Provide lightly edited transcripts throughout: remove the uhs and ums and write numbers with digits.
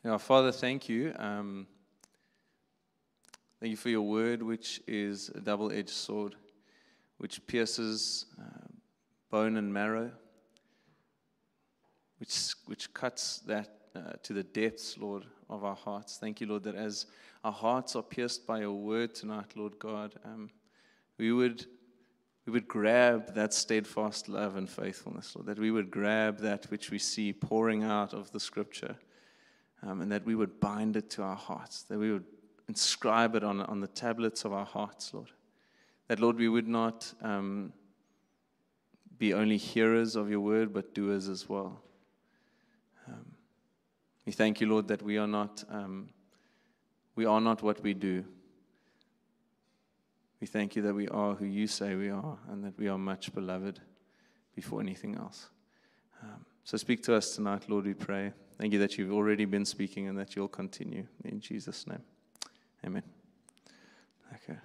Yeah, Father, thank you. Thank you for your word, which is a double-edged sword, which pierces bone and marrow, which cuts that to the depths, Lord, of our hearts. Thank you, Lord, that as our hearts are pierced by your word tonight, Lord God, we would grab that steadfast love and faithfulness, Lord, that we would grab that which we see pouring out of the Scripture, and that we would bind it to our hearts, that we would inscribe it on the tablets of our hearts, Lord. That, Lord, we would not be only hearers of your word, but doers as well. We thank you, Lord, that we are not what we do. We thank you that we are who you say we are, and that we are much beloved before anything else. So speak to us tonight, Lord, we pray. Thank you that you've already been speaking and that you'll continue. In Jesus' name. Amen. Okay.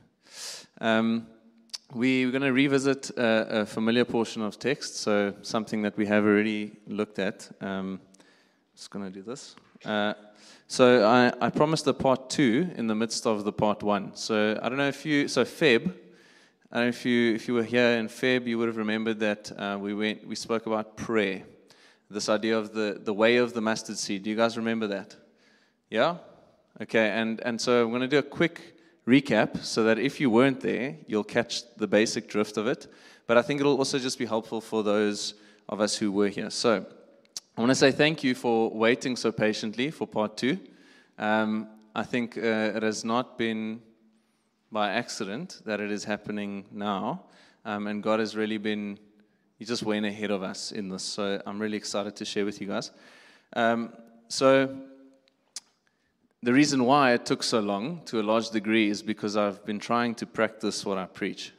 We're going to revisit a familiar portion of text, so something that we have already looked at. Just going to do this. So I promised a part 2 in the midst of the part 1. So I don't know if you, Feb, I don't know if you were here in Feb, you would have remembered that we spoke about prayer. This idea of the way of the mustard seed. Do you guys remember that? Yeah? Okay, and so I'm going to do a quick recap so that if you weren't there, you'll catch the basic drift of it. But I think it'll also just be helpful for those of us who were here. So I want to say thank you for waiting so patiently for part 2. I think it has not been by accident that it is happening now. And God has really been, He just went ahead of us in this. So I'm really excited to share with you guys. So the reason why it took so long, to a large degree, is because I've been trying to practice what I preach.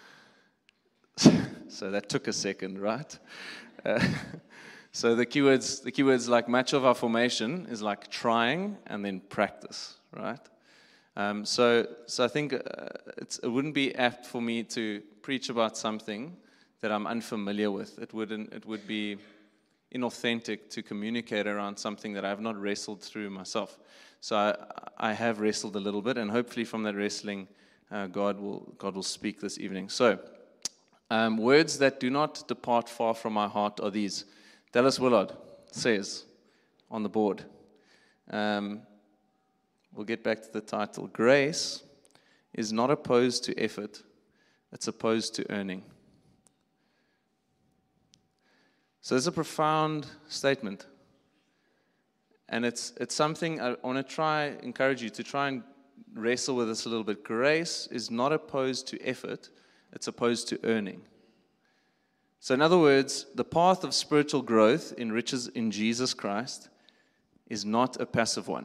So that took a second, right? So the keywords, like much of our formation, is like trying and then practice, right? So I think it wouldn't be apt for me to preach about something that I'm unfamiliar with. It would be inauthentic to communicate around something that I have not wrestled through myself. So I have wrestled a little bit, and hopefully from that wrestling, God will speak this evening. So words that do not depart far from my heart are these. Dallas Willard says on the board. We'll get back to the title. Grace is not opposed to effort, it's opposed to earning. So it's a profound statement. And it's something I want to encourage you to try and wrestle with this a little bit. Grace is not opposed to effort, it's opposed to earning. So in other words, the path of spiritual growth in riches in Jesus Christ is not a passive one.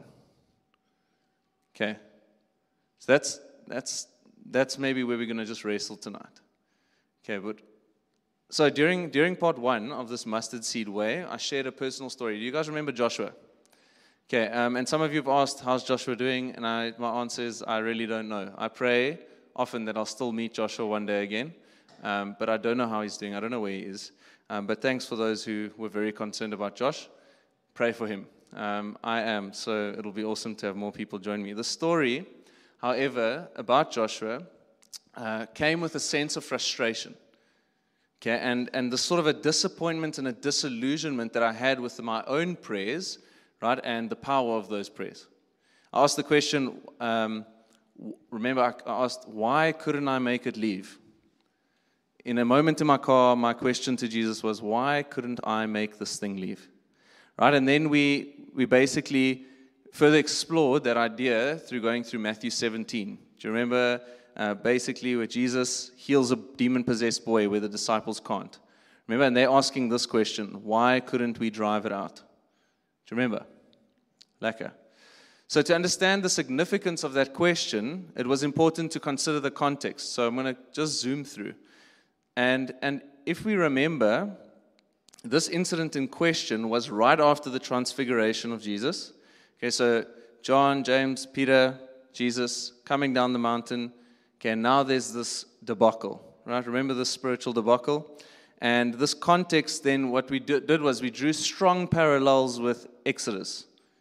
Okay? So that's maybe where we're going to just wrestle tonight. Okay, but so during part 1 of this mustard seed way, I shared a personal story. Do you guys remember Joshua? Okay, and some of you have asked, how's Joshua doing? And my answer is, I really don't know. I pray often that I'll still meet Joshua one day again, but I don't know how he's doing. I don't know where he is. But thanks for those who were very concerned about Josh. Pray for him. I am, so it'll be awesome to have more people join me. The story, however, about Joshua came with a sense of frustration. Okay, and the sort of a disappointment and a disillusionment that I had with my own prayers, right, and the power of those prayers. I asked the question, remember I asked, why couldn't I make it leave? In a moment in my car, my question to Jesus was, why couldn't I make this thing leave? Right, and then we basically further explored that idea through going through Matthew 17. Do you remember basically where Jesus heals a demon-possessed boy where the disciples can't? Remember, and they're asking this question, why couldn't we drive it out? Do you remember? Lekker. So to understand the significance of that question, it was important to consider the context. So I'm going to just zoom through. And if we remember, this incident in question was right after the transfiguration of Jesus. Okay, so John, James, Peter, Jesus coming down the mountain. Okay, and now there's this debacle, right? Remember this spiritual debacle? And this context, then, what we did was we drew strong parallels with Exodus.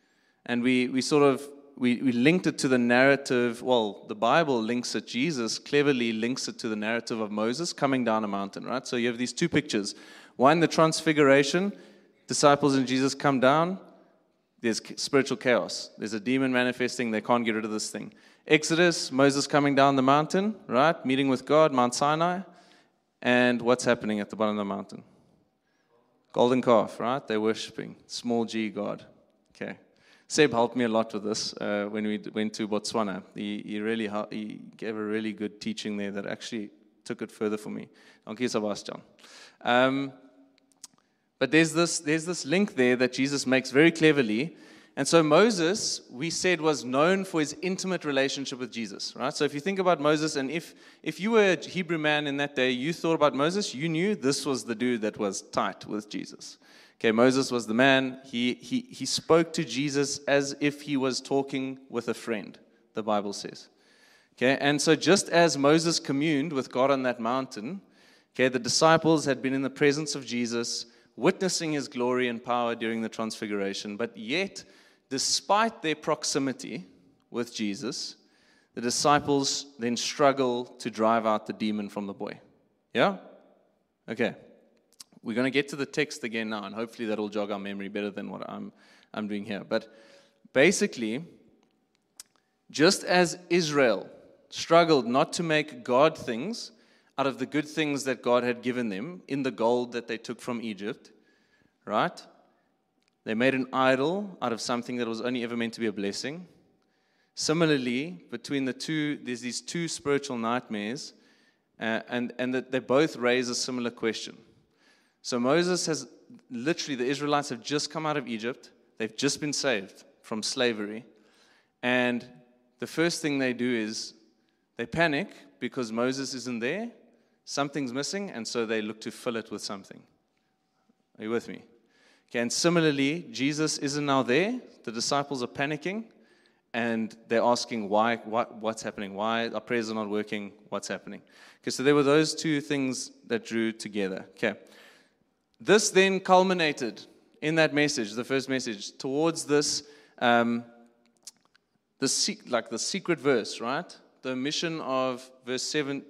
And we sort of, we linked it to the narrative. Well, the Bible links it, Jesus cleverly links it to the narrative of Moses coming down a mountain, right? So you have these two pictures. One, the transfiguration, disciples and Jesus come down, there's spiritual chaos. There's a demon manifesting, they can't get rid of this thing. Exodus, Moses coming down the mountain, right? Meeting with God, Mount Sinai. And what's happening at the bottom of the mountain? Golden calf, right? They're worshiping. Small g God. Okay. Seb helped me a lot with this when we went to Botswana. He gave a really good teaching there that actually took it further for me. Dankie Sebastian. But there's this link there that Jesus makes very cleverly. And so Moses, we said, was known for his intimate relationship with Jesus, right? So if you think about Moses, and if you were a Hebrew man in that day, you thought about Moses, you knew this was the dude that was tight with Jesus. Okay, Moses was the man. He spoke to Jesus as if he was talking with a friend, the Bible says. Okay, and so just as Moses communed with God on that mountain, okay, the disciples had been in the presence of Jesus, witnessing his glory and power during the transfiguration. But yet, despite their proximity with Jesus, the disciples then struggle to drive out the demon from the boy. Yeah? Okay. We're going to get to the text again now, and hopefully that will jog our memory better than what I'm doing here. But basically, just as Israel struggled not to make God things out of the good things that God had given them in the gold that they took from Egypt, right? They made an idol out of something that was only ever meant to be a blessing. Similarly, between the two, there's these two spiritual nightmares, and that they both raise a similar question. So Moses has, literally, the Israelites have just come out of Egypt. They've just been saved from slavery. And the first thing they do is they panic because Moses isn't there. Something's missing, and so they look to fill it with something. Are you with me? Okay, and similarly, Jesus isn't now there. The disciples are panicking, and they're asking why, what's happening? Why our prayers are not working? What's happening? Okay, so there were those two things that drew together. Okay. This then culminated in that message, the first message, towards this, the secret verse, right? The omission of verse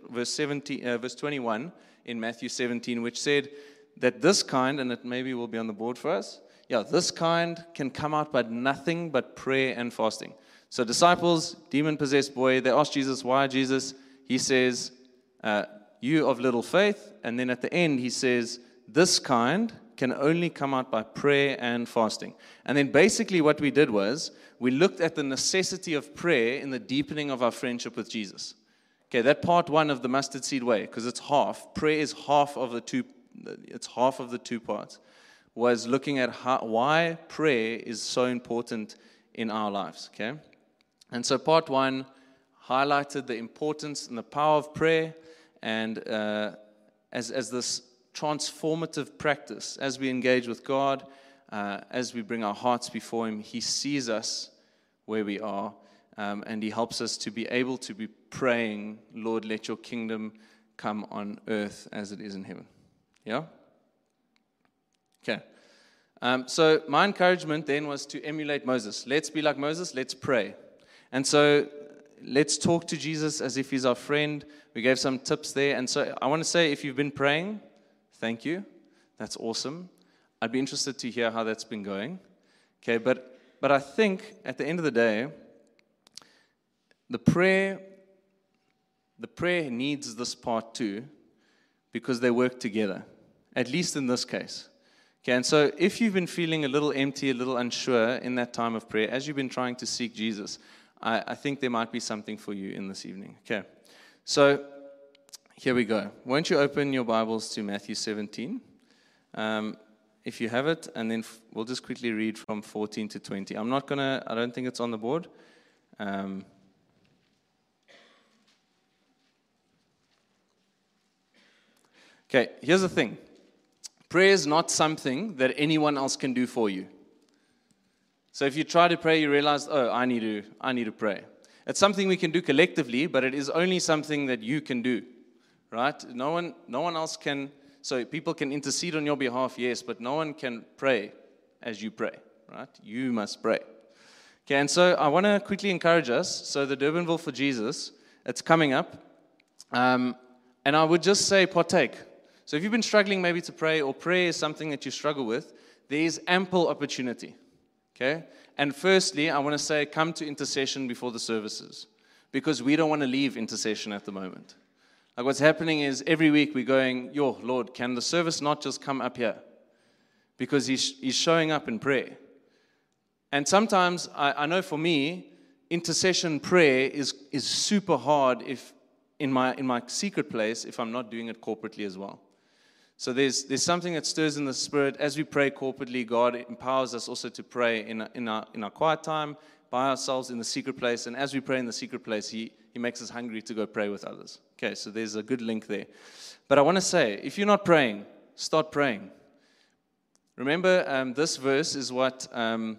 21 in Matthew 17, which said that this kind, and it maybe will be on the board for us, this kind can come out by nothing but prayer and fasting. So disciples, demon-possessed boy, they ask Jesus, why Jesus? He says, you of little faith, and then at the end he says, this kind can only come out by prayer and fasting. And then basically what we did was, we looked at the necessity of prayer in the deepening of our friendship with Jesus. Okay, that part one of the mustard seed way, because it's half. Prayer is half of the two. It's half of the two parts. Was looking at why prayer is so important in our lives. Okay, and so part one highlighted the importance and the power of prayer, and as this transformative practice, as we engage with God, as we bring our hearts before Him, He sees us where we are, and He helps us to be able to be praying, Lord, let your kingdom come on earth as it is in heaven. Yeah? Okay. So my encouragement then was to emulate Moses. Let's be like Moses, let's pray. And so let's talk to Jesus as if He's our friend. We gave some tips there. And so I want to say, if you've been praying, thank you. That's awesome. I'd be interested to hear how that's been going. Okay, but I think at the end of the day, the prayer needs this part too, because they work together, at least in this case. Okay, and so if you've been feeling a little empty, a little unsure in that time of prayer, as you've been trying to seek Jesus, I think there might be something for you in this evening. Okay, so here we go. Won't you open your Bibles to Matthew 17, if you have it, and then we'll just quickly read from 14 to 20. I don't think it's on the board. Okay, here's the thing. Prayer is not something that anyone else can do for you. So if you try to pray, you realize, I need to pray. It's something we can do collectively, but it is only something that you can do. Right? No one else can. So people can intercede on your behalf, yes, but no one can pray as you pray. Right? You must pray. Okay, and so I want to quickly encourage us. So the Durbanville for Jesus, it's coming up. And I would just say partake. So if you've been struggling maybe to pray, or prayer is something that you struggle with, there is ample opportunity. Okay? And firstly, I want to say come to intercession before the services, because we don't want to leave intercession at the moment. Like what's happening is every week we're going, yo, Lord, can the service not just come up here? Because he's showing up in prayer. And sometimes, I know for me, intercession prayer is super hard if in my secret place if I'm not doing it corporately as well. So there's something that stirs in the spirit. As we pray corporately, God empowers us also to pray in our quiet time, by ourselves in the secret place. And as we pray in the secret place, He makes us hungry to go pray with others. Okay, so there's a good link there. But I want to say, if you're not praying, start praying. Remember, this verse is what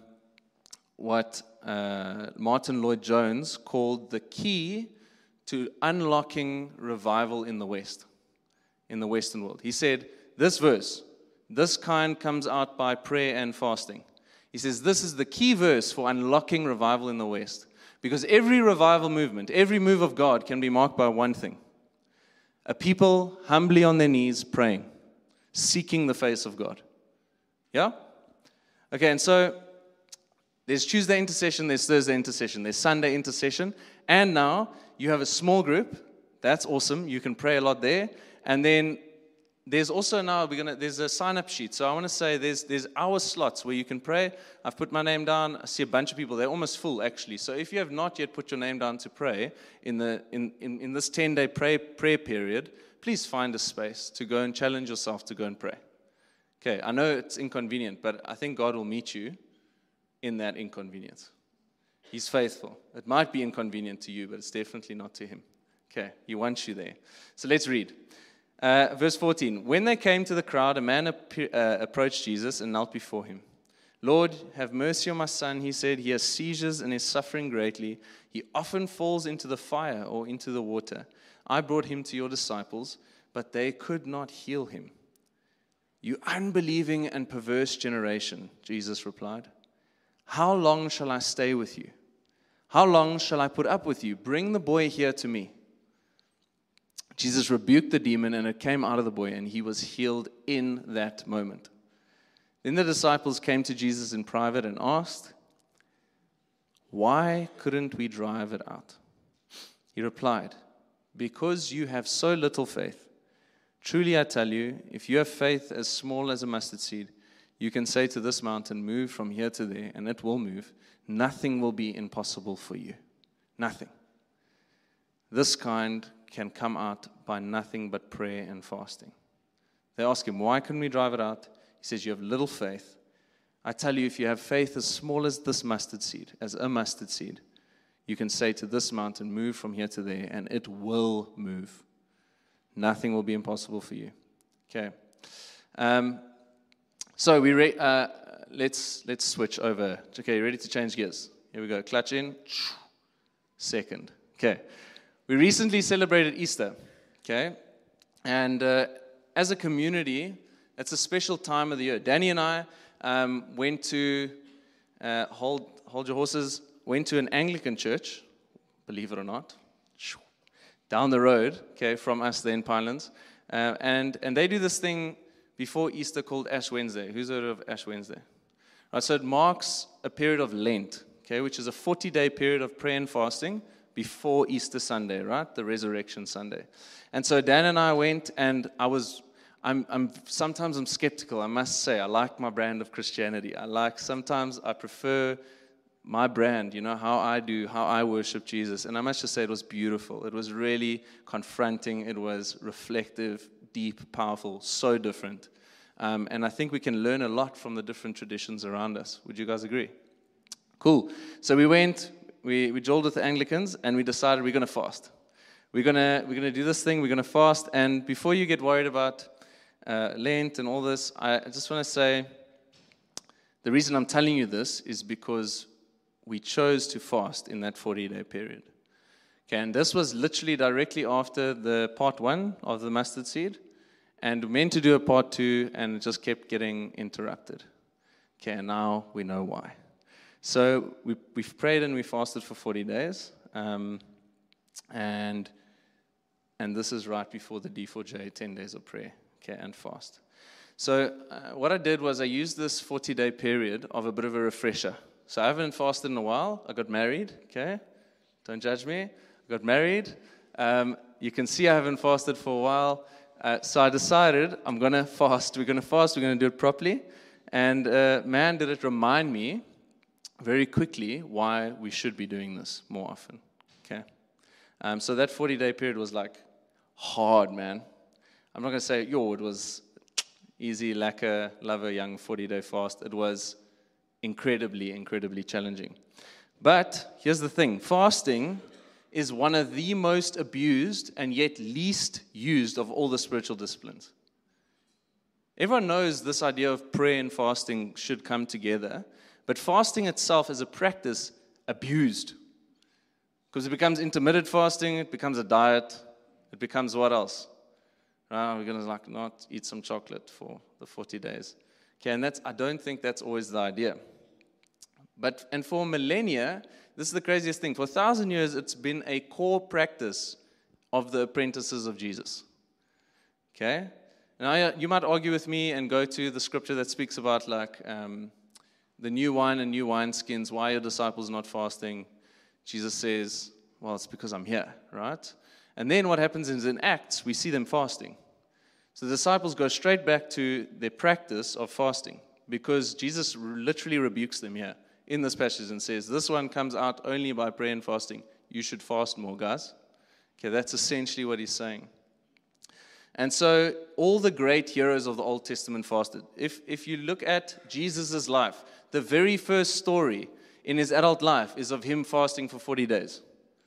Martin Lloyd-Jones called the key to unlocking revival in the West, in the Western world. He said, this verse, this kind comes out by prayer and fasting. He says, this is the key verse for unlocking revival in the West. Because every revival movement, every move of God can be marked by one thing. A people humbly on their knees praying, seeking the face of God. Yeah? Okay, and so there's Tuesday intercession, there's Thursday intercession, there's Sunday intercession, and now you have a small group. That's awesome. You can pray a lot there. And then there's also now there's a sign-up sheet. So I want to say there's hour slots where you can pray. I've put my name down. I see a bunch of people. They're almost full actually. So if you have not yet put your name down to pray in this 10-day prayer period, please find a space to go and challenge yourself to go and pray. Okay, I know it's inconvenient, but I think God will meet you in that inconvenience. He's faithful. It might be inconvenient to you, but it's definitely not to Him. Okay, He wants you there. So let's read. Verse 14. When they came to the crowd, a man approached Jesus and knelt before Him. Lord, have mercy on my son, he said. He has seizures and is suffering greatly. He often falls into the fire or into the water. I brought him to your disciples, but they could not heal him. You unbelieving and perverse generation, Jesus replied. How long shall I stay with you? How long shall I put up with you? Bring the boy here to me. Jesus rebuked the demon, and it came out of the boy, and he was healed in that moment. Then the disciples came to Jesus in private and asked, why couldn't we drive it out? He replied, because you have so little faith. Truly I tell you, if you have faith as small as a mustard seed, you can say to this mountain, move from here to there, and it will move. Nothing will be impossible for you. Nothing. This kind can come out by nothing but prayer and fasting. They ask him, why couldn't we drive it out? He says, you have little faith. I tell you, if you have faith as small as this mustard seed, as a mustard seed, you can say to this mountain, move from here to there, and it will move. Nothing will be impossible for you. Okay. So let's switch over. Okay, ready to change gears? Here we go. Clutch in. Second. Okay. We recently celebrated Easter. Okay. And as a community, it's a special time of the year. Danny and I went to, hold your horses, went to an Anglican church, believe it or not, down the road, okay, from us there in Pinelands. And they do this thing before Easter called Ash Wednesday. Who's heard of Ash Wednesday? Right, so it marks a period of Lent, okay, which is a 40-day period of prayer and fasting before Easter Sunday, right, the Resurrection Sunday. And so Dan and I went, and sometimes I'm skeptical, I must say. I like my brand of Christianity. Sometimes I prefer my brand, how I worship Jesus. And I must just say it was beautiful. It was really confronting. It was reflective, deep, powerful, so different. And I think we can learn a lot from the different traditions around us. Would you guys agree? Cool. So we went, we joined with the Anglicans, and we decided we're going to fast. We're going to do this thing. We're going to fast. And before you get worried about Lent and all this, I just want to say the reason I'm telling you this is because we chose to fast in that 40-day period. Okay, and this was literally directly after the part 1 of the mustard seed, and we meant to do a part 2, and it just kept getting interrupted. Okay, and now we know why. So we've prayed and we fasted for 40 days. And this is right before the D4J, 10 days of prayer, okay, and fast. So what I did was I used this 40-day period of a bit of a refresher. So I haven't fasted in a while. I got married, okay? Don't judge me. I got married. You can see I haven't fasted for a while. So I decided I'm going to fast. We're going to fast. We're going to do it properly. And man, did it remind me very quickly why we should be doing this more often, okay? So that 40-day period was like hard, man. I'm not going to say, it was easy, lekker, love a young 40-day fast. It was incredibly, incredibly challenging. But here's the thing. Fasting is one of the most abused and yet least used of all the spiritual disciplines. Everyone knows this idea of prayer and fasting should come together, but fasting itself as a practice abused. Because it becomes intermittent fasting, it becomes a diet, it becomes what else? We're going to not eat some chocolate for the 40 days. Okay, and I don't think that's always the idea. And for millennia, this is the craziest thing. For 1,000 years, it's been a core practice of the apprentices of Jesus. Okay? Now, you might argue with me and go to the scripture that speaks about the new wine and new wineskins. Why are your disciples not fasting? Jesus says, well, it's because I'm here, right? And then what happens is in Acts, we see them fasting. So the disciples go straight back to their practice of fasting because Jesus literally rebukes them here in this passage and says, this one comes out only by prayer and fasting. You should fast more, guys. Okay, that's essentially what he's saying. And so all the great heroes of the Old Testament fasted. If you look at Jesus' life, the very first story in his adult life is of him fasting for 40 days.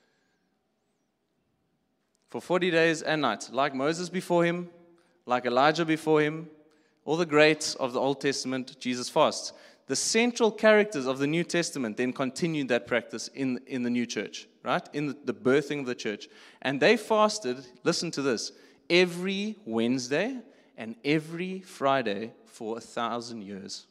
For 40 days and nights, like Moses before him, like Elijah before him, all the greats of the Old Testament, Jesus fasts. The central characters of the New Testament then continued that practice in the new church, right? In the birthing of the church. And they fasted, listen to this, every Wednesday and every Friday for 1,000 years.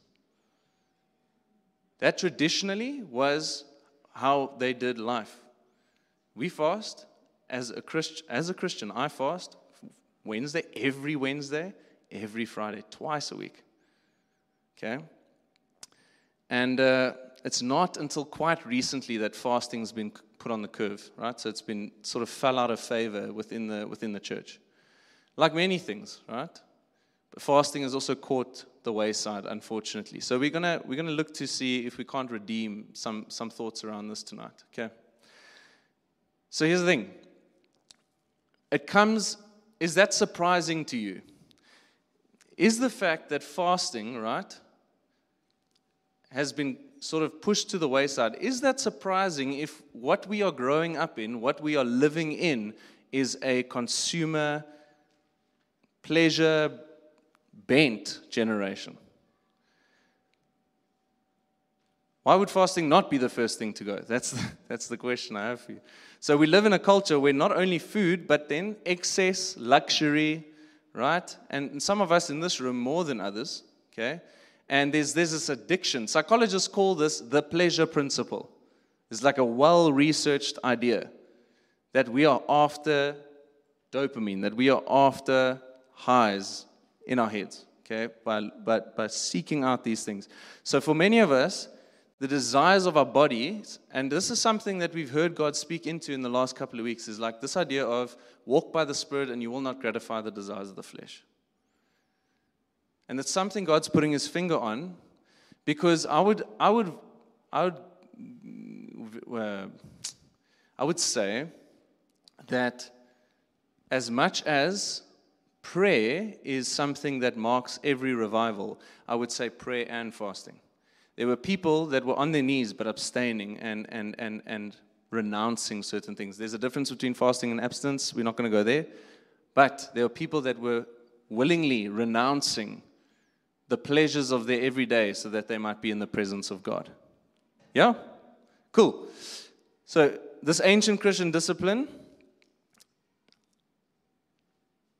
That traditionally was how they did life. We fast. As a Christian, I fast every Wednesday, every Friday, twice a week. Okay? And it's not until quite recently that fasting's been put on the curve, right? So it's been sort of fell out of favor within the church. Like many things, right? But fasting has also caught the wayside, unfortunately. So we're gonna look to see if we can't redeem some thoughts around this tonight. Okay? So here's the thing. Is that surprising to you? Is the fact that fasting, right, has been sort of pushed to the wayside, is that surprising if what we are growing up in, what we are living in, is a consumer, pleasure-bent generation? Why would fasting not be the first thing to go? That's the question I have for you. So we live in a culture where not only food, but then excess, luxury, right? And some of us in this room more than others, okay? And there's this addiction. Psychologists call this the pleasure principle. It's like a well-researched idea that we are after dopamine, that we are after highs in our heads, okay? By seeking out these things. So for many of us, the desires of our bodies, and this is something that we've heard God speak into in the last couple of weeks, is like this idea of walk by the Spirit and you will not gratify the desires of the flesh. And it's something God's putting his finger on, because I would say that as much as prayer is something that marks every revival, I would say prayer and fasting. There were people that were on their knees but abstaining and renouncing certain things. There's a difference between fasting and abstinence. We're not going to go there. But there were people that were willingly renouncing the pleasures of their everyday so that they might be in the presence of God. Yeah? Cool. So this ancient Christian discipline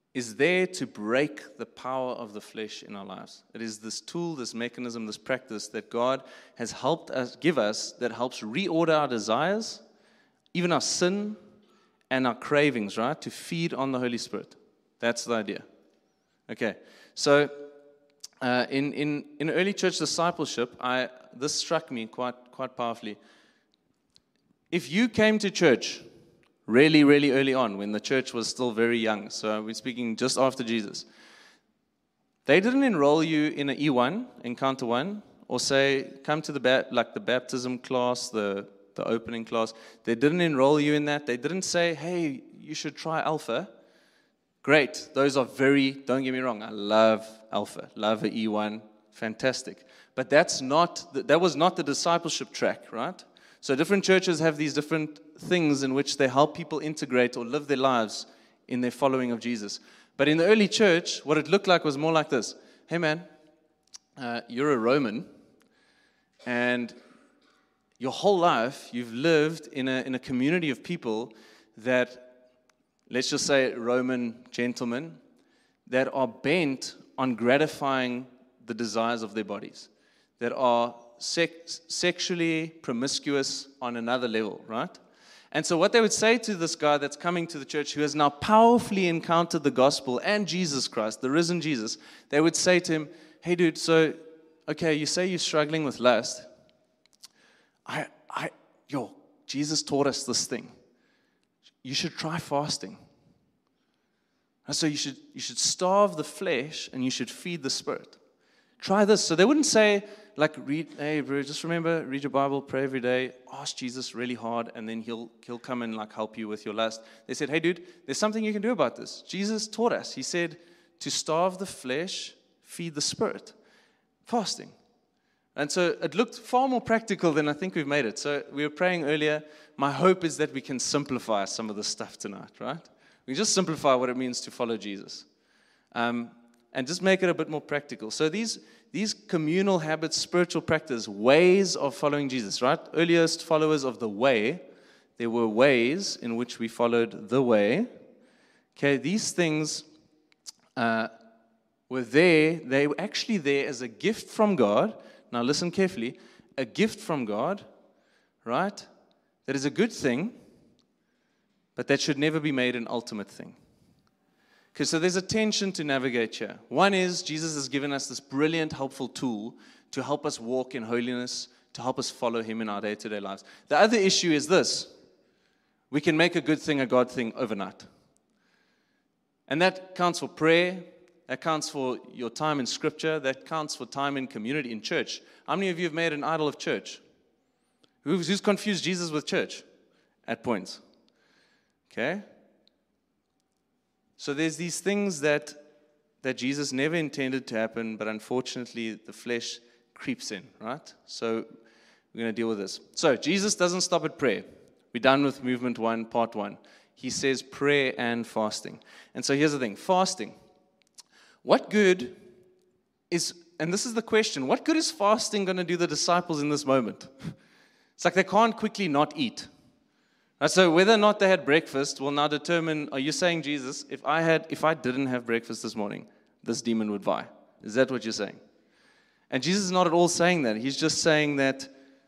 is there to break the power of the flesh in our lives. It is this tool, this mechanism, this practice that God has helped us give us that helps reorder our desires, even our sin and our cravings, right? To feed on the Holy Spirit. That's the idea. Okay, so in early church discipleship, this struck me quite powerfully. If you came to church really, really early on, when the church was still very young, so we're speaking just after Jesus, they didn't enroll you in an E1, Encounter 1, or say, come to the baptism class, the opening class. They didn't enroll you in that. They didn't say, hey, you should try Alpha. Great. Those are don't get me wrong, I love Alpha, love an E1, fantastic. But that was not the discipleship track, right? So different churches have these different things in which they help people integrate or live their lives in their following of Jesus. But in the early church, what it looked like was more like this. Hey man, you're a Roman, and your whole life you've lived in a community of people that, let's just say Roman gentlemen, that are bent on gratifying the desires of their bodies, that are sexually promiscuous on another level, right? And so what they would say to this guy that's coming to the church who has now powerfully encountered the gospel and Jesus Christ, the risen Jesus, they would say to him, hey dude, so, okay, you say you're struggling with lust. Jesus taught us this thing. You should try fasting. And so you should starve the flesh and you should feed the spirit. Try this. So they wouldn't say, hey bro, just remember, read your Bible, pray every day, ask Jesus really hard, and then he'll come and help you with your lust. They said, hey dude, there's something you can do about this. Jesus taught us. He said to starve the flesh, feed the spirit. Fasting. And so it looked far more practical than I think we've made it. So we were praying earlier. My hope is that we can simplify some of this stuff tonight, right? We just simplify what it means to follow Jesus. And just make it a bit more practical. So these communal habits, spiritual practice, ways of following Jesus, right? Earliest followers of the way, there were ways in which we followed the way. Okay, these things were there. They were actually there as a gift from God. Now listen carefully. A gift from God, right? That is a good thing, but that should never be made an ultimate thing. Okay, so there's a tension to navigate here. One is Jesus has given us this brilliant, helpful tool to help us walk in holiness, to help us follow Him in our day-to-day lives. The other issue is this. We can make a good thing a God thing overnight. And that counts for prayer. That counts for your time in Scripture. That counts for time in community, in church. How many of you have made an idol of church? Who's confused Jesus with church at points? Okay? So there's these things that Jesus never intended to happen, but unfortunately the flesh creeps in, right? So we're going to deal with this. So Jesus doesn't stop at prayer. We're done with movement 1, part 1. He says prayer and fasting. And so here's the thing. Fasting. What good is, and this is the question, what good is fasting going to do the disciples in this moment? It's like they can't quickly not eat. Right, so whether or not they had breakfast will now determine, are you saying, Jesus, if I didn't have breakfast this morning, this demon would die? Is that what you're saying? And Jesus is not at all saying that. He's just saying that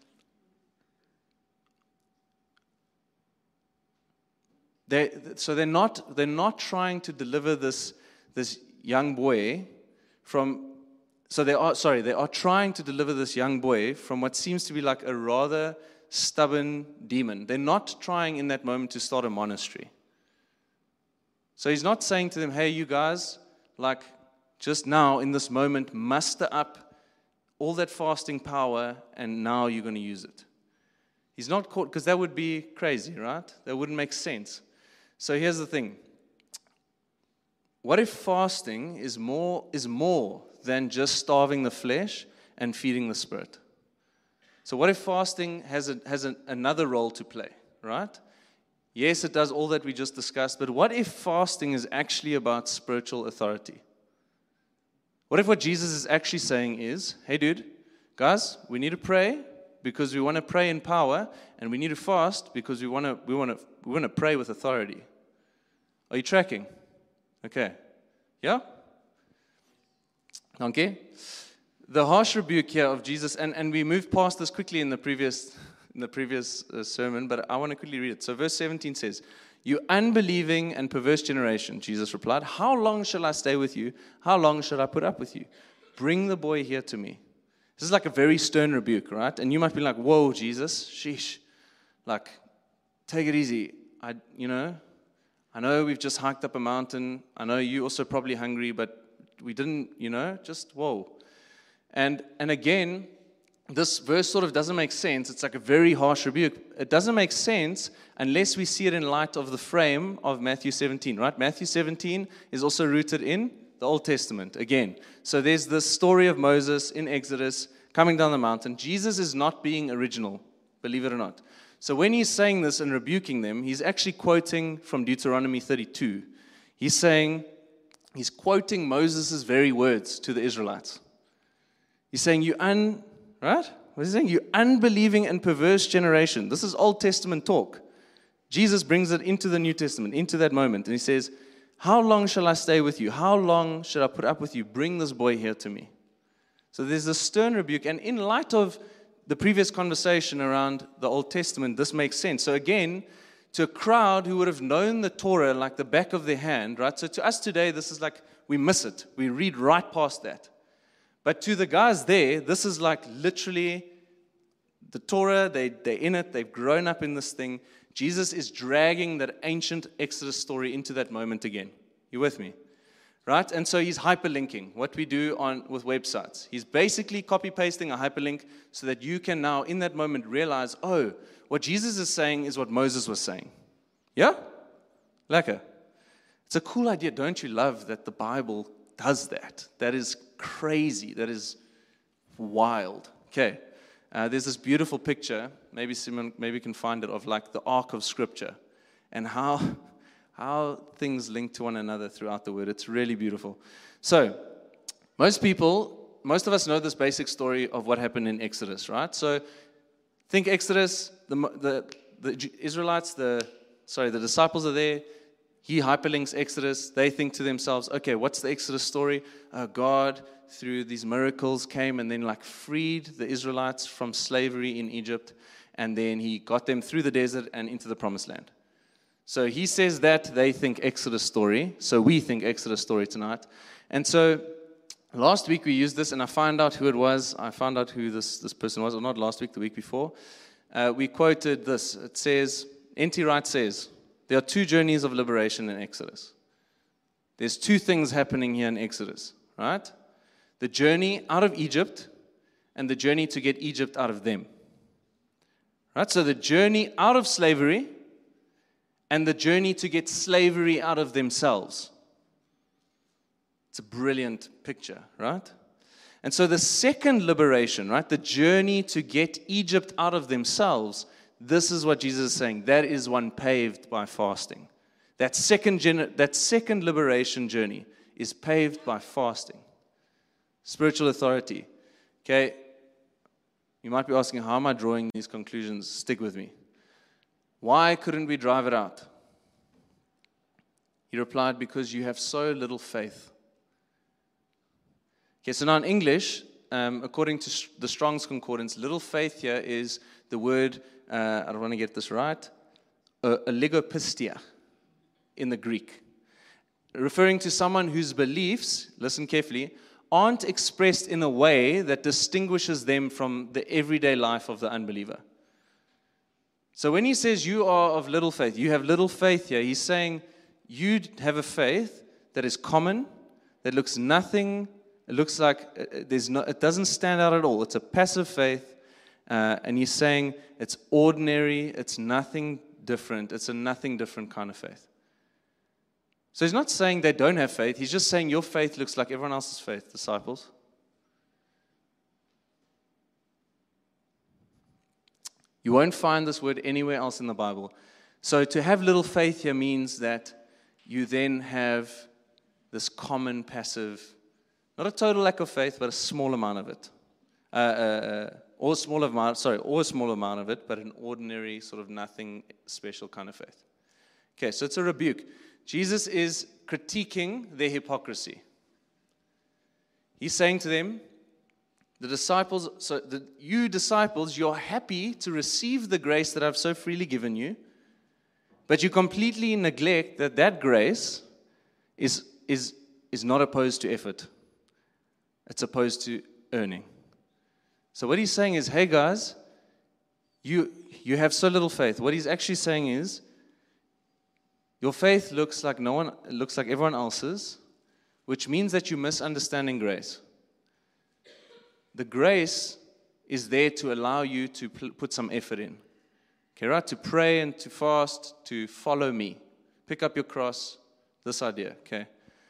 they're not trying to deliver this young boy from, they are trying to deliver this young boy from what seems to be like a rather stubborn demon. They're not trying in that moment to start a monastery. So he's not saying to them, hey, you guys, just now in this moment, muster up all that fasting power and now you're going to use it. He's not caught, because that would be crazy, right? That wouldn't make sense. So here's the thing. What if fasting is more than just starving the flesh and feeding the spirit? So what if fasting has another role to play, right? Yes, it does all that we just discussed, but what if fasting is actually about spiritual authority? What if what Jesus is actually saying is, hey dude, guys, we need to pray because we want to pray in power, and we need to fast because we want to pray with authority. Are you tracking? Okay, Yeah? Okay? The harsh rebuke here of Jesus, and we moved past this quickly in the previous sermon, but I want to quickly read it. So verse 17 says, "You unbelieving and perverse generation," Jesus replied, "how long shall I stay with you? How long shall I put up with you? Bring the boy here to me." This is like a very stern rebuke, right? And you might be like, "Whoa, Jesus, sheesh. Like, take it easy. I know we've just hiked up a mountain. I know you're also probably hungry, but we didn't, just whoa." And again, this verse sort of doesn't make sense. It's like a very harsh rebuke. It doesn't make sense unless we see it in light of the frame of Matthew 17, right? Matthew 17 is also rooted in the Old Testament, again. So there's this story of Moses in Exodus coming down the mountain. Jesus is not being original, believe it or not. So when he's saying this and rebuking them, he's actually quoting from Deuteronomy 32. He's quoting Moses' very words to the Israelites. He's saying, right? What is he saying? "You unbelieving and perverse generation." This is Old Testament talk. Jesus brings it into the New Testament, into that moment. And he says, "How long shall I stay with you? How long shall I put up with you? Bring this boy here to me." So there's a stern rebuke. And in light of the previous conversation around the Old Testament, this makes sense. So again, to a crowd who would have known the Torah like the back of their hand, right? So to us today, this is like, we miss it. We read right past that. But to the guys there, this is like literally the Torah. They're in it. They've grown up in this thing. Jesus is dragging that ancient Exodus story into that moment again. You with me? Right? And so he's hyperlinking, what we do with websites. He's basically copy-pasting a hyperlink so that you can now, in that moment, realize, oh, what Jesus is saying is what Moses was saying. Yeah? Lekker. It's a cool idea. Don't you love that the Bible does that? That is crazy. That is wild. Okay. There's this beautiful picture, maybe Simon can find it, of like the arc of Scripture and how things link to one another throughout the Word. It's really beautiful. So, most of us know this basic story of what happened in Exodus, right? So, think Exodus, the Israelites, the disciples are there. He hyperlinks Exodus. They think to themselves, okay, what's the Exodus story? God, through these miracles, came and then freed the Israelites from slavery in Egypt, and then he got them through the desert and into the promised land. So he says that, they think Exodus story. So we think Exodus story tonight. And so last week we used this, and I found out who it was. I found out who this person was, or not last week, the week before. We quoted this. It says, N.T. Wright says, there are two journeys of liberation in Exodus. There's two things happening here in Exodus, right? The journey out of Egypt and the journey to get Egypt out of them. Right? So the journey out of slavery and the journey to get slavery out of themselves. It's a brilliant picture, right? And so the second liberation, right, the journey to get Egypt out of themselves, this is what Jesus is saying. That is one paved by fasting. That second liberation journey is paved by fasting. Spiritual authority. Okay, you might be asking, how am I drawing these conclusions? Stick with me. Why couldn't we drive it out? He replied, because you have so little faith. Okay, so now in English, according to the Strong's Concordance, little faith here is the word, I don't want to get this right, oligopistia in the Greek. Referring to someone whose beliefs, listen carefully, aren't expressed in a way that distinguishes them from the everyday life of the unbeliever. So when he says you are of little faith, you have little faith here, he's saying you have a faith that is common, that looks nothing, it looks like it doesn't stand out at all. It's a passive faith, and he's saying it's ordinary, it's nothing different, it's a nothing different kind of faith. So he's not saying they don't have faith, he's just saying your faith looks like everyone else's faith, disciples. You won't find this word anywhere else in the Bible. So to have little faith here means that you then have this common passive, not a total lack of faith, but a small amount of it. Or a small amount of it, but an ordinary sort of nothing special kind of faith. Okay, so it's a rebuke. Jesus is critiquing their hypocrisy. He's saying to them, you disciples, you're happy to receive the grace that I've so freely given you, but you completely neglect that grace is not opposed to effort. It's opposed to earning. So what he's saying is, hey guys, you have so little faith. What he's actually saying is, your faith looks like everyone else's, which means that you're misunderstanding grace. The grace is there to allow you to put some effort in. Okay, right? To pray and to fast, to follow me. Pick up your cross, this idea, okay?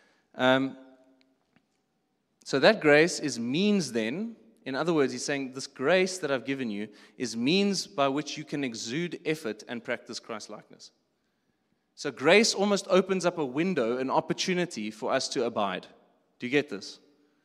So that grace is means then, in other words, he's saying this grace that I've given you is means by which you can exude effort and practice Christ-likeness. So grace almost opens up a window, an opportunity for us to abide. Do you get this?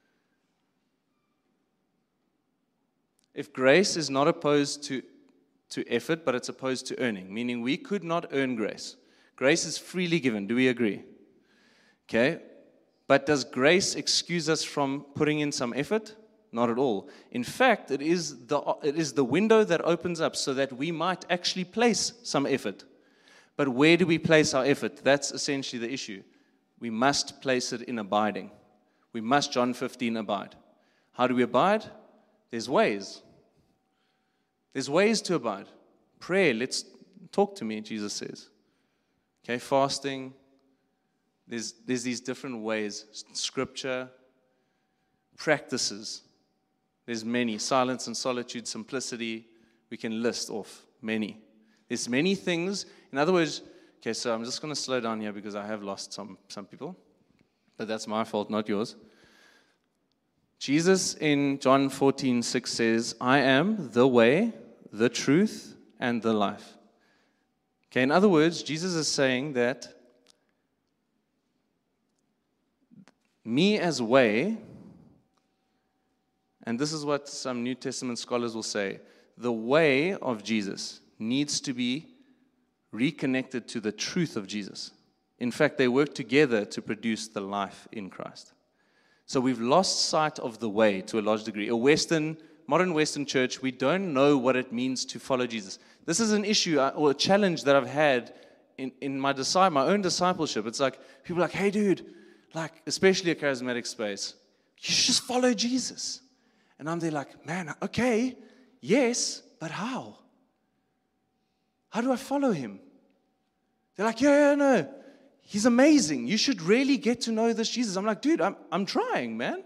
If grace is not opposed to effort, but it's opposed to earning, meaning we could not earn grace. Grace is freely given. Do we agree? Okay. But does grace excuse us from putting in some effort? Not at all. In fact, it is the window that opens up so that we might actually place some effort. But where do we place our effort? That's essentially the issue. We must place it in abiding. We must, John 15, abide. How do we abide? There's ways. There's ways to abide. Prayer, let's talk to me, Jesus says. Okay, fasting. There's these different ways. Scripture, practices. There's many. Silence and solitude, simplicity. We can list off many. There's many things. In other words, okay, so I'm just going to slow down here because I have lost some people. But that's my fault, not yours. Jesus in John 14:6 says, I am the way, the truth, and the life. Okay, in other words, Jesus is saying that me as way, and this is what some New Testament scholars will say, the way of Jesus needs to be reconnected to the truth of Jesus. In fact, they work together to produce the life in Christ. So we've lost sight of the way to a large degree. Modern Western church, we don't know what it means to follow Jesus. This is an issue or a challenge that I've had in my own discipleship. It's like, people are like, hey dude, like, especially a charismatic space, you should just follow Jesus. And I'm there like, man, okay, yes, but how? How do I follow him? They're like, yeah, no. He's amazing. You should really get to know this Jesus. I'm like, dude, I'm trying, man.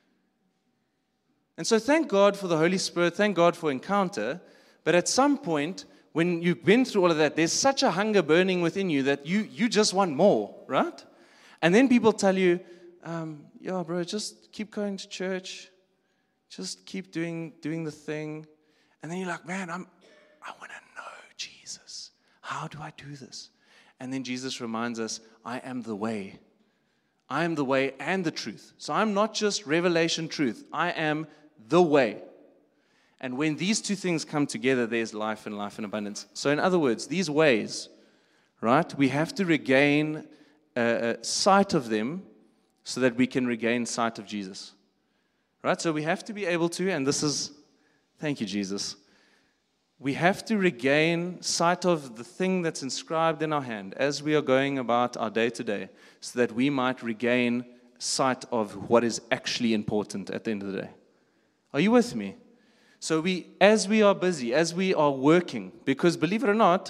And so thank God for the Holy Spirit. Thank God for encounter. But at some point, when you've been through all of that, there's such a hunger burning within you that you just want more, right? And then people tell you, yeah, bro, just keep going to church. Just keep doing the thing. And then you're like, man, I want to know Jesus. How do I do this? And then Jesus reminds us, I am the way. I am the way and the truth. So I'm not just revelation truth. I am the way. And when these two things come together, there's life and life in abundance. So in other words, these ways, right, we have to regain sight of them so that we can regain sight of Jesus. Right? So we have to be able to, and this is, thank you, Jesus. We have to regain sight of the thing that's inscribed in our hand as we are going about our day to day, so that we might regain sight of what is actually important at the end of the day. Are you with me? So as we are busy, as we are working, because believe it or not,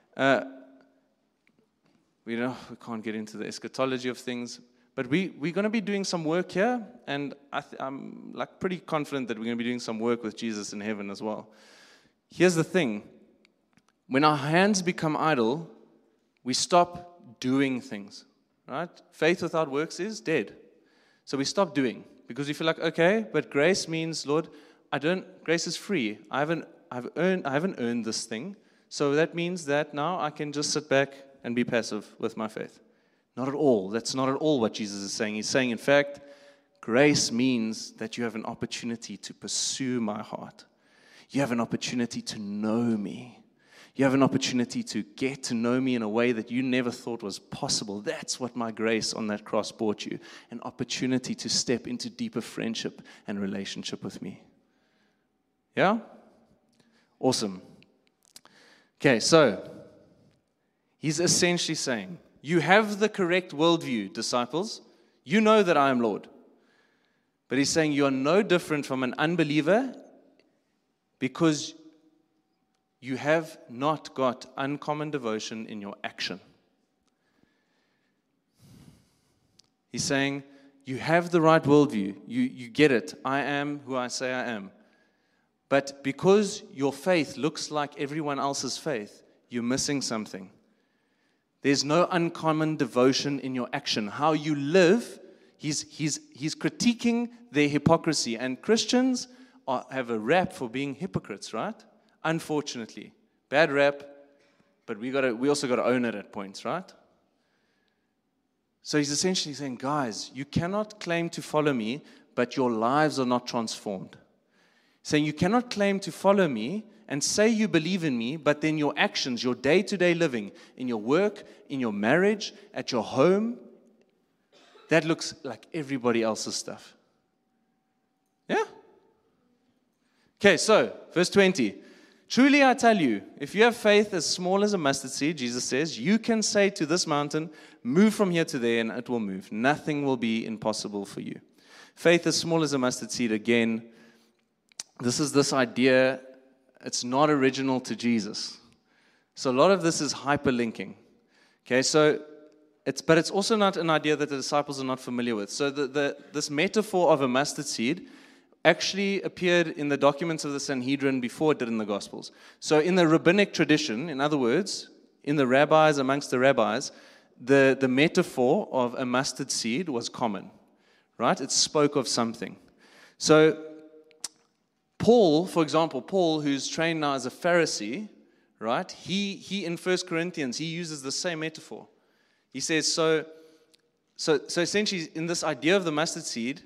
we can't get into the eschatology of things, but we're going to be doing some work here, and I'm like pretty confident that we're going to be doing some work with Jesus in heaven as well. Here's the thing. When our hands become idle, we stop doing things, right? Faith without works is dead. So we stop doing because we feel like, okay, but grace means, Lord, grace is free. I haven't earned this thing. So that means that now I can just sit back and be passive with my faith. Not at all. That's not at all what Jesus is saying. He's saying, in fact, grace means that you have an opportunity to pursue my heart. You have an opportunity to know me. You have an opportunity to get to know me in a way that you never thought was possible. That's what my grace on that cross brought you. An opportunity to step into deeper friendship and relationship with me. Yeah? Awesome. Okay, so he's essentially saying, you have the correct worldview, disciples. You know that I am Lord. But he's saying you are no different from an unbeliever because you have not got uncommon devotion in your action. He's saying you have the right worldview. You get it. I am who I say I am. But because your faith looks like everyone else's faith, you're missing something. There's no uncommon devotion in your action. How you live, he's critiquing their hypocrisy. And Christians have a rap for being hypocrites, right? Unfortunately. Bad rap, but we also got to own it at points, right? So he's essentially saying, guys, you cannot claim to follow me, but your lives are not transformed. Saying you cannot claim to follow me and say you believe in me, but then your actions, your day-to-day living, in your work, in your marriage, at your home, that looks like everybody else's stuff. Yeah? Okay, so, verse 20. Truly I tell you, if you have faith as small as a mustard seed, Jesus says, you can say to this mountain, move from here to there, and it will move. Nothing will be impossible for you. Faith as small as a mustard seed, again, this is this idea, it's not original to Jesus. So a lot of this is hyperlinking. Okay, so but it's also not an idea that the disciples are not familiar with. So this metaphor of a mustard seed actually appeared in the documents of the Sanhedrin before it did in the Gospels. So in the rabbinic tradition, in other words, in the rabbis, amongst the rabbis, the metaphor of a mustard seed was common, right? It spoke of something. So Paul, for example, Paul, who's trained now as a Pharisee, right? He in 1 Corinthians, he uses the same metaphor. He says, so essentially, in this idea of the mustard seed,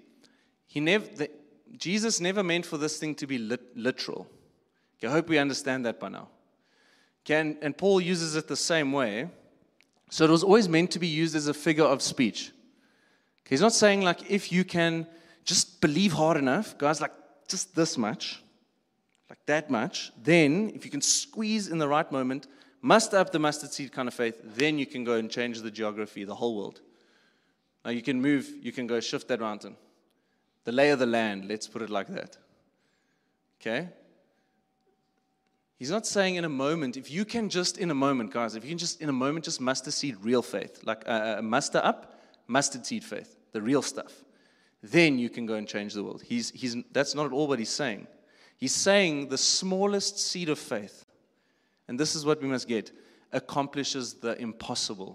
Jesus never meant for this thing to be literal. Okay, I hope we understand that by now. Okay, and Paul uses it the same way. So it was always meant to be used as a figure of speech. Okay, he's not saying like if you can just believe hard enough, guys, like just this much, like that much, then if you can squeeze in the right moment, muster up the mustard seed kind of faith, then you can go and change the geography, the whole world. Now you can move, you can go shift that mountain. The lay of the land, let's put it like that. Okay? He's not saying in a moment, if you can just in a moment, guys, if you can just in a moment just mustard seed real faith, like muster up, mustard seed faith, the real stuff, then you can go and change the world. That's not at all what he's saying. He's saying the smallest seed of faith, and this is what we must get, accomplishes the impossible.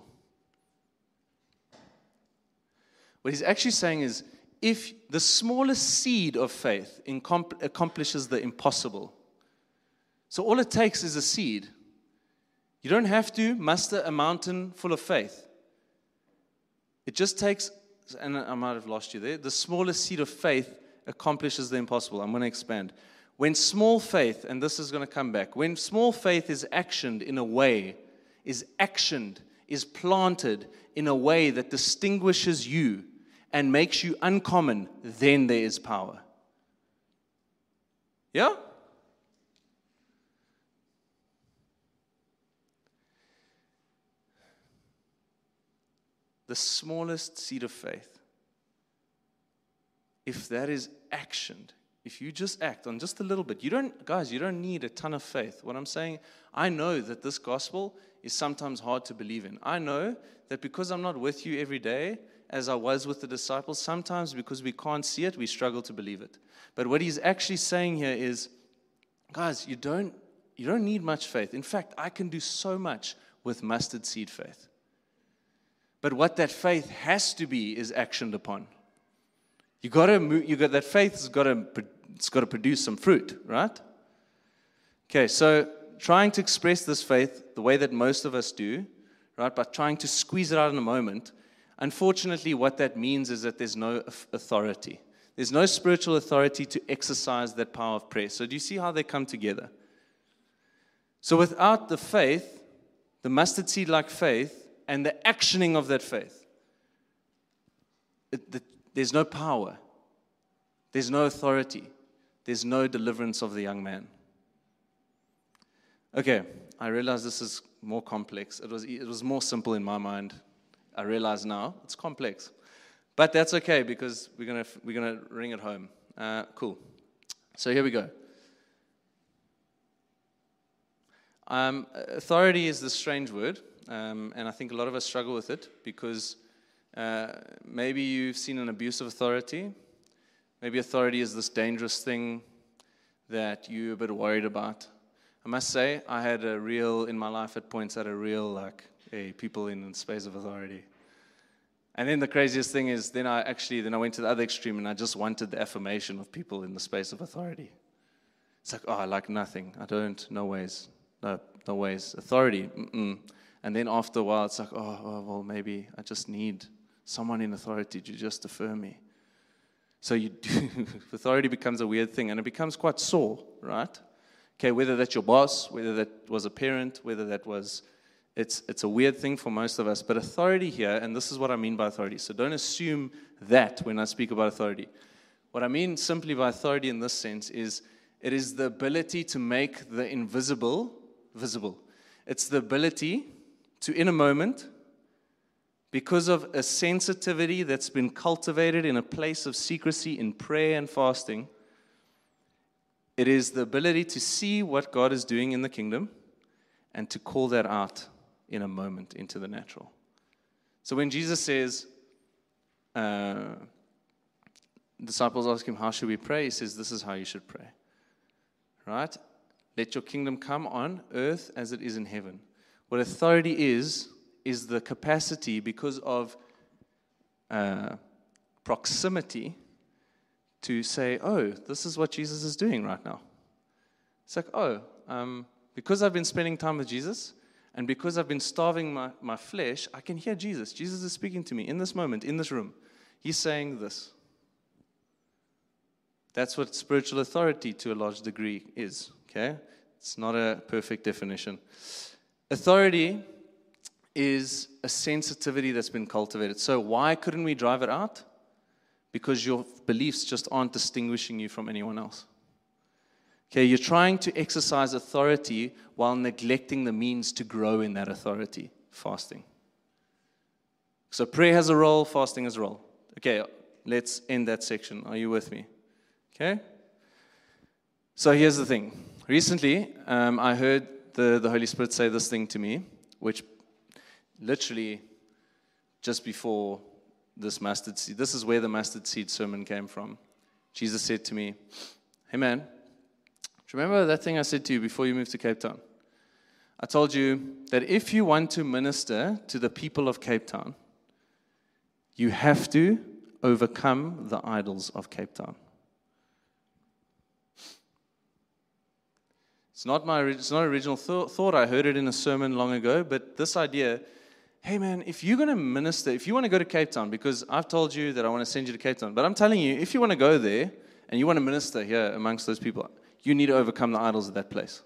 What he's actually saying is, if the smallest seed of faith accomplishes the impossible, so all it takes is a seed. You don't have to muster a mountain full of faith. It just takes, and I might have lost you there, the smallest seed of faith accomplishes the impossible. I'm going to expand. When small faith, and this is going to come back, when small faith is actioned in a way, is planted in a way that distinguishes you and makes you uncommon, then there is power. Yeah? The smallest seed of faith, if that is actioned, if you just act on just a little bit, you don't need a ton of faith. What I'm saying, I know that this gospel is sometimes hard to believe in. I know that because I'm not with you every day, as I was with the disciples, sometimes because we can't see it, we struggle to believe it. But what he's actually saying here is, guys, you don't need much faith. In fact, I can do so much with mustard seed faith. But what that faith has to be is actioned upon. That faith has got to produce some fruit, right? Okay, so trying to express this faith the way that most of us do, right, by trying to squeeze it out in a moment, unfortunately, what that means is that there's no authority. There's no spiritual authority to exercise that power of prayer. So do you see how they come together? So without the faith, the mustard seed-like faith, and the actioning of that faith, there's no power. There's no authority. There's no deliverance of the young man. Okay, I realize this is more complex. It was more simple in my mind. I realize now it's complex, but that's okay because we're gonna ring it home. Cool. So here we go. Authority is this strange word, and I think a lot of us struggle with it because maybe you've seen an abuse of authority. Maybe authority is this dangerous thing that you're a bit worried about. I must say, I had in my life at points, people in the space of authority. And then the craziest thing is, then I went to the other extreme and I just wanted the affirmation of people in the space of authority. It's like, I like nothing. I don't, no ways. No ways. Authority, And then after a while, it's like, well, maybe I just need someone in authority to just affirm me. So authority becomes a weird thing, and it becomes quite sore, right? Okay, whether that's your boss, whether that was a parent, whether that was, it's a weird thing for most of us. But authority here, and this is what I mean by authority. So don't assume that when I speak about authority. What I mean simply by authority in this sense is it is the ability to make the invisible visible. It's the ability to, in a moment, because of a sensitivity that's been cultivated in a place of secrecy in prayer and fasting, it is the ability to see what God is doing in the kingdom and to call that out in a moment into the natural. So when Jesus says, disciples ask him, how should we pray? He says, this is how you should pray. Right? Let your kingdom come on earth as it is in heaven. What authority is the capacity, because of proximity, to say, this is what Jesus is doing right now. It's like, because I've been spending time with Jesus, and because I've been starving my flesh, I can hear Jesus. Jesus is speaking to me in this moment, in this room. He's saying this. That's what spiritual authority to a large degree is, okay? It's not a perfect definition. Authority is a sensitivity that's been cultivated. So why couldn't we drive it out? Because your beliefs just aren't distinguishing you from anyone else. Okay, you're trying to exercise authority while neglecting the means to grow in that authority, fasting. So prayer has a role, fasting has a role. Okay, let's end that section. Are you with me? Okay? So here's the thing. Recently, I heard the Holy Spirit say this thing to me, which literally just before this mustard seed, this is where the mustard seed sermon came from. Jesus said to me, hey man, do you remember that thing I said to you before you moved to Cape Town? I told you that if you want to minister to the people of Cape Town, you have to overcome the idols of Cape Town. It's not original thought. I heard it in a sermon long ago, but this idea, hey man, if you're going to minister, if you want to go to Cape Town, because I've told you that I want to send you to Cape Town, but I'm telling you, if you want to go there and you want to minister here amongst those people, you need to overcome the idols of that place.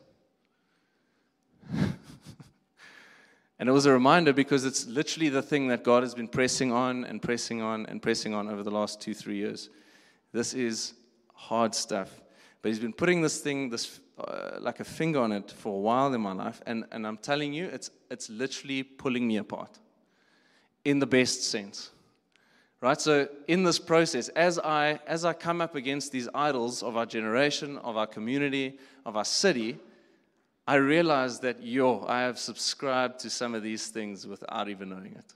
And it was a reminder because it's literally the thing that God has been pressing on and pressing on and pressing on over the last 2-3 years. This is hard stuff. But he's been putting this thing, like a finger on it for a while in my life. And I'm telling you, it's literally pulling me apart. In the best sense. Right? So in this process, as I come up against these idols of our generation, of our community, of our city, I realize that, I have subscribed to some of these things without even knowing it.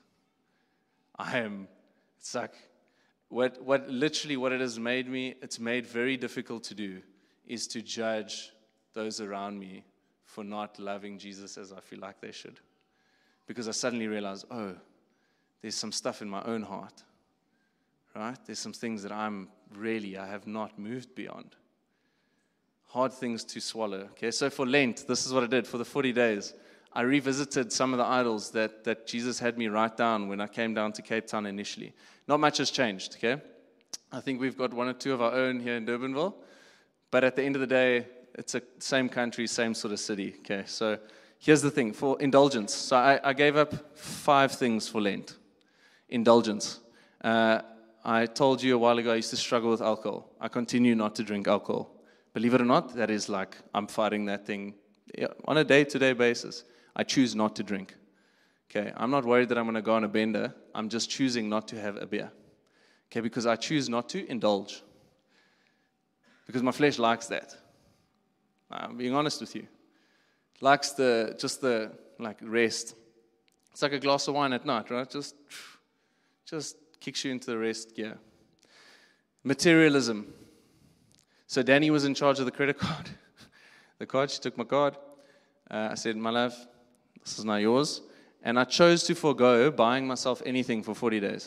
It's like, what it has made me, it's made very difficult to do, is to judge those around me for not loving Jesus as I feel like they should. Because I suddenly realize, there's some stuff in my own heart, right? There's some things that I have not moved beyond. Hard things to swallow. Okay, so for Lent, this is what I did. For the 40 days, I revisited some of the idols that Jesus had me write down when I came down to Cape Town initially. Not much has changed, okay? I think we've got 1 or 2 of our own here in Durbanville. But at the end of the day, it's a same country, same sort of city. Okay, so here's the thing for indulgence. So I gave up 5 things for Lent. Indulgence. I told you a while ago I used to struggle with alcohol. I continue not to drink alcohol. Believe it or not, that is like I'm fighting that thing on a day-to-day basis. I choose not to drink. Okay, I'm not worried that I'm going to go on a bender. I'm just choosing not to have a beer. Okay, because I choose not to indulge. Because my flesh likes that. I'm being honest with you. It likes the rest. It's like a glass of wine at night, right? Just kicks you into the rest gear. Materialism. So Danny was in charge of the credit card. The card, she took my card. I said, my love, this is now yours. And I chose to forego buying myself anything for 40 days.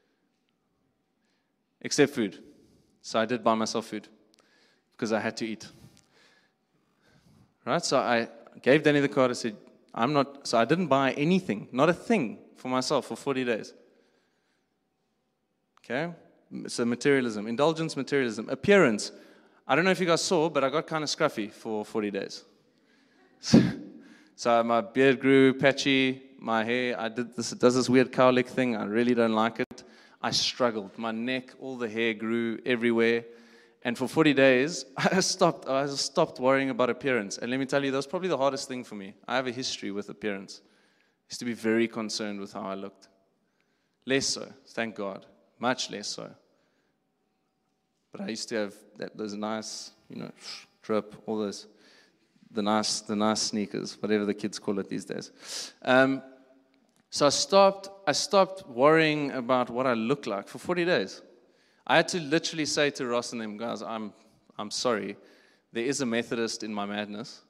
Except food. So I did buy myself food. Because I had to eat. Right? So I gave Danny the card. I said, so I didn't buy anything, not a thing for myself for 40 days. Okay? So materialism, indulgence, materialism. Appearance. I don't know if you guys saw, but I got kind of scruffy for 40 days. So my beard grew patchy, my hair, it does this weird cowlick thing. I really don't like it. I struggled. My neck, all the hair grew everywhere. And for 40 days, I stopped worrying about appearance. And let me tell you, that was probably the hardest thing for me. I have a history with appearance. I used to be very concerned with how I looked. Less so, thank God. Much less so. But I used to have those nice, drip, all those, the nice sneakers, whatever the kids call it these days. So I stopped worrying about what I look like for 40 days. I had to literally say to Ross and them, guys, I'm sorry. There is a Methodist in my madness.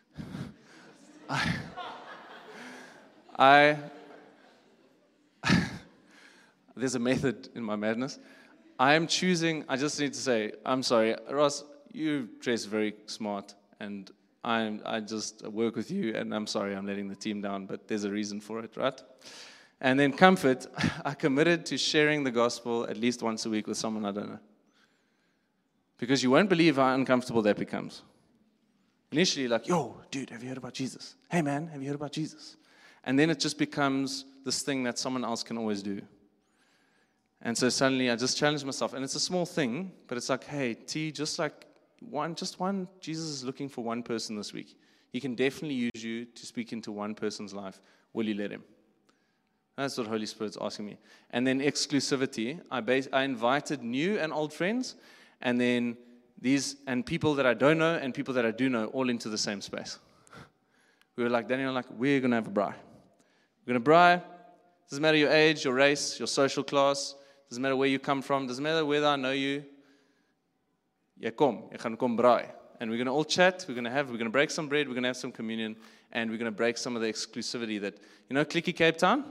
There's a method in my madness. I just need to say, I'm sorry, Ross, you dress very smart, and I just work with you, and I'm sorry I'm letting the team down, but there's a reason for it, right? And then comfort, I committed to sharing the gospel at least once a week with someone I don't know. Because you won't believe how uncomfortable that becomes. Initially, like, yo, dude, have you heard about Jesus? Hey, man, have you heard about Jesus? And then it just becomes this thing that someone else can always do. And so suddenly I just challenged myself. And it's a small thing, but it's like, hey, just one, Jesus is looking for one person this week. He can definitely use you to speak into one person's life. Will you let him? That's what Holy Spirit's asking me. And then exclusivity. I invited new and old friends, and then people that I don't know and people that I do know all into the same space. We were like, Daniel, we're going to have a braai. We're going to braai. Doesn't matter your age, your race, your social class. Doesn't matter where you come from. Doesn't matter whether I know you. Jy gaan kom braai. And we're going to all chat. We're going to break some bread. We're going to have some communion. And we're going to break some of the exclusivity that, Clicky Cape Town?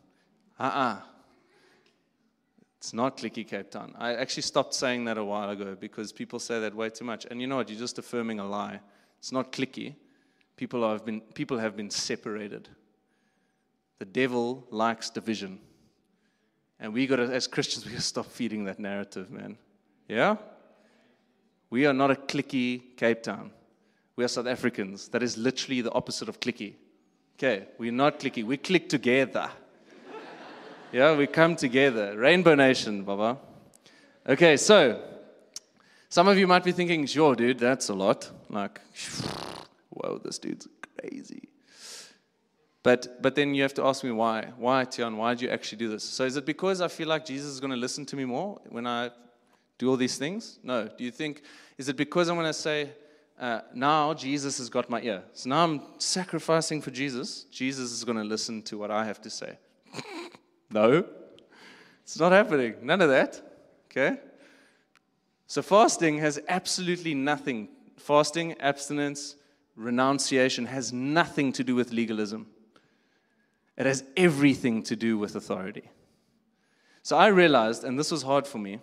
It's not Clicky Cape Town. I actually stopped saying that a while ago because people say that way too much. And you know what? You're just affirming a lie. It's not clicky. People have been separated. The devil likes division. And as Christians, we got to stop feeding that narrative, man. Yeah? We are not a clicky Cape Town. We are South Africans. That is literally the opposite of clicky. Okay, we're not clicky. We click together. Yeah, we come together. Rainbow Nation, Baba. Okay, so some of you might be thinking, sure, dude, that's a lot. Whoa, this dude's crazy. But then you have to ask me why. Why, Tian? Why did you actually do this? So is it because I feel like Jesus is going to listen to me more when I do all these things? No. Is it because I'm going to say, now Jesus has got my ear. So now I'm sacrificing for Jesus. Jesus is going to listen to what I have to say. No. It's not happening. None of that. Okay? So fasting has absolutely nothing. Fasting, abstinence, renunciation has nothing to do with legalism. It has everything to do with authority. So I realized, and this was hard for me,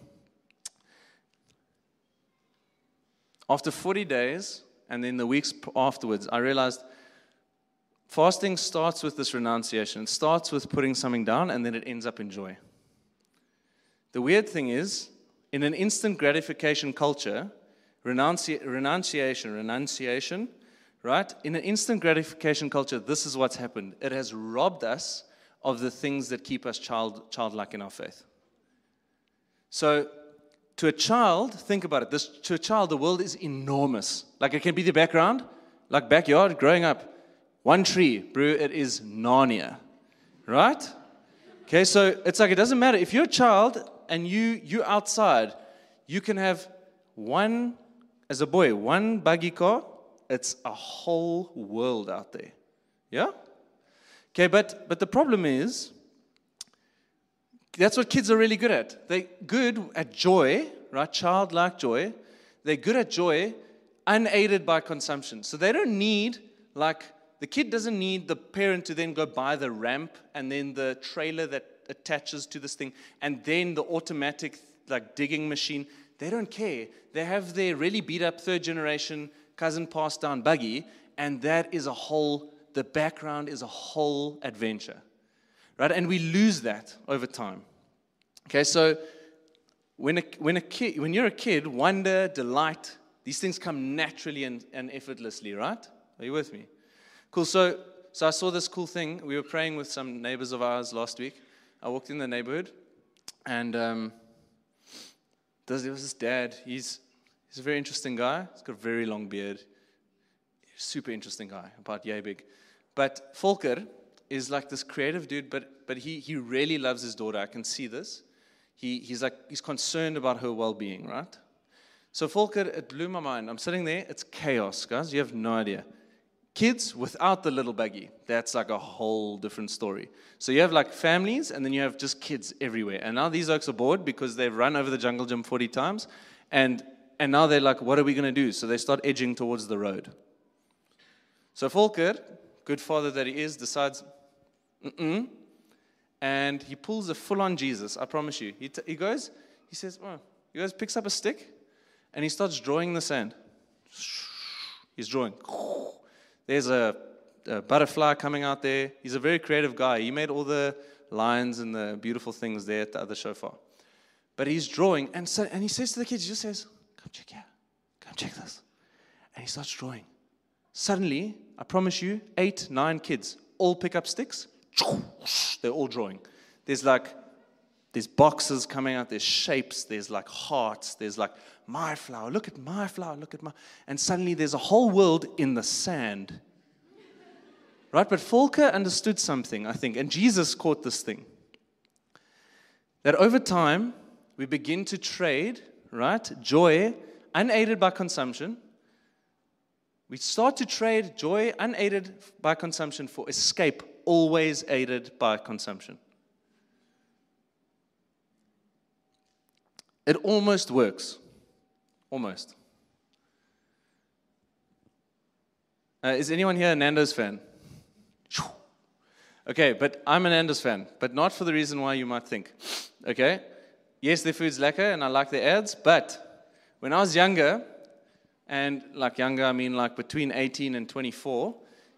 after 40 days, and then the weeks afterwards, I realized fasting starts with this renunciation. It starts with putting something down, and then it ends up in joy. The weird thing is, in an instant gratification culture, renunciation, right? In an instant gratification culture, this is what's happened. It has robbed us of the things that keep us childlike in our faith. So, to a child, think about it. To a child, the world is enormous. Like, it can be the background, like backyard, growing up. One tree, bro, it is Narnia, right? Okay, so it's like, it doesn't matter. If you're a child and you're outside, you can have as a boy, one buggy car. It's a whole world out there. Yeah? Okay, but the problem is, that's what kids are really good at. They're good at joy, right? Childlike joy. They're good at joy unaided by consumption. So they don't need, the kid doesn't need the parent to then go buy the ramp and then the trailer that attaches to this thing and then the automatic, digging machine. They don't care. They have their really beat up third generation cousin passed down buggy, and that is the background is a whole adventure. Right? And we lose that over time. Okay, so when you're a kid, wonder, delight, these things come naturally and effortlessly, right? Are you with me? Cool. So I saw this cool thing. We were praying with some neighbors of ours last week. I walked in the neighborhood, and there was this dad. He's a very interesting guy. He's got a very long beard. Super interesting guy, about yay big. But Volker is like this creative dude, but he really loves his daughter. I can see this. He's concerned about her well-being, right? So Volker, it blew my mind. I'm sitting there. It's chaos, guys. You have no idea. Kids without the little buggy, that's like a whole different story. So you have families, and then you have just kids everywhere. And now these oaks are bored because they've run over the jungle gym 40 times. And now they're like, what are we going to do? So they start edging towards the road. So Volker, good father that he is, decides, and he pulls a full-on Jesus, I promise you. He picks up a stick, and he starts drawing in the sand. He's drawing. There's a butterfly coming out there. He's a very creative guy. He made all the lines and the beautiful things there at the other shofar. But he's drawing, and he says to the kids, he just says, come check here. Come check this. And he starts drawing. Suddenly, I promise you, 8, 9 kids all pick up sticks. They're all drawing. There's boxes coming out. There's shapes. There's hearts. There's my flower. Look at my flower. Look at my. And suddenly there's a whole world in the sand. Right? But Volker understood something, I think. And Jesus caught this thing. That over time, we begin to trade, right? Joy, unaided by consumption. We start to trade joy, unaided by consumption, for escape, always aided by consumption. It almost works. Almost. Is anyone here a Nando's fan? Okay, but I'm a Nando's fan, but not for the reason why you might think. Okay? Yes, their food's lekker, and I like their ads, but when I was younger, and younger, I mean between 18 and 24,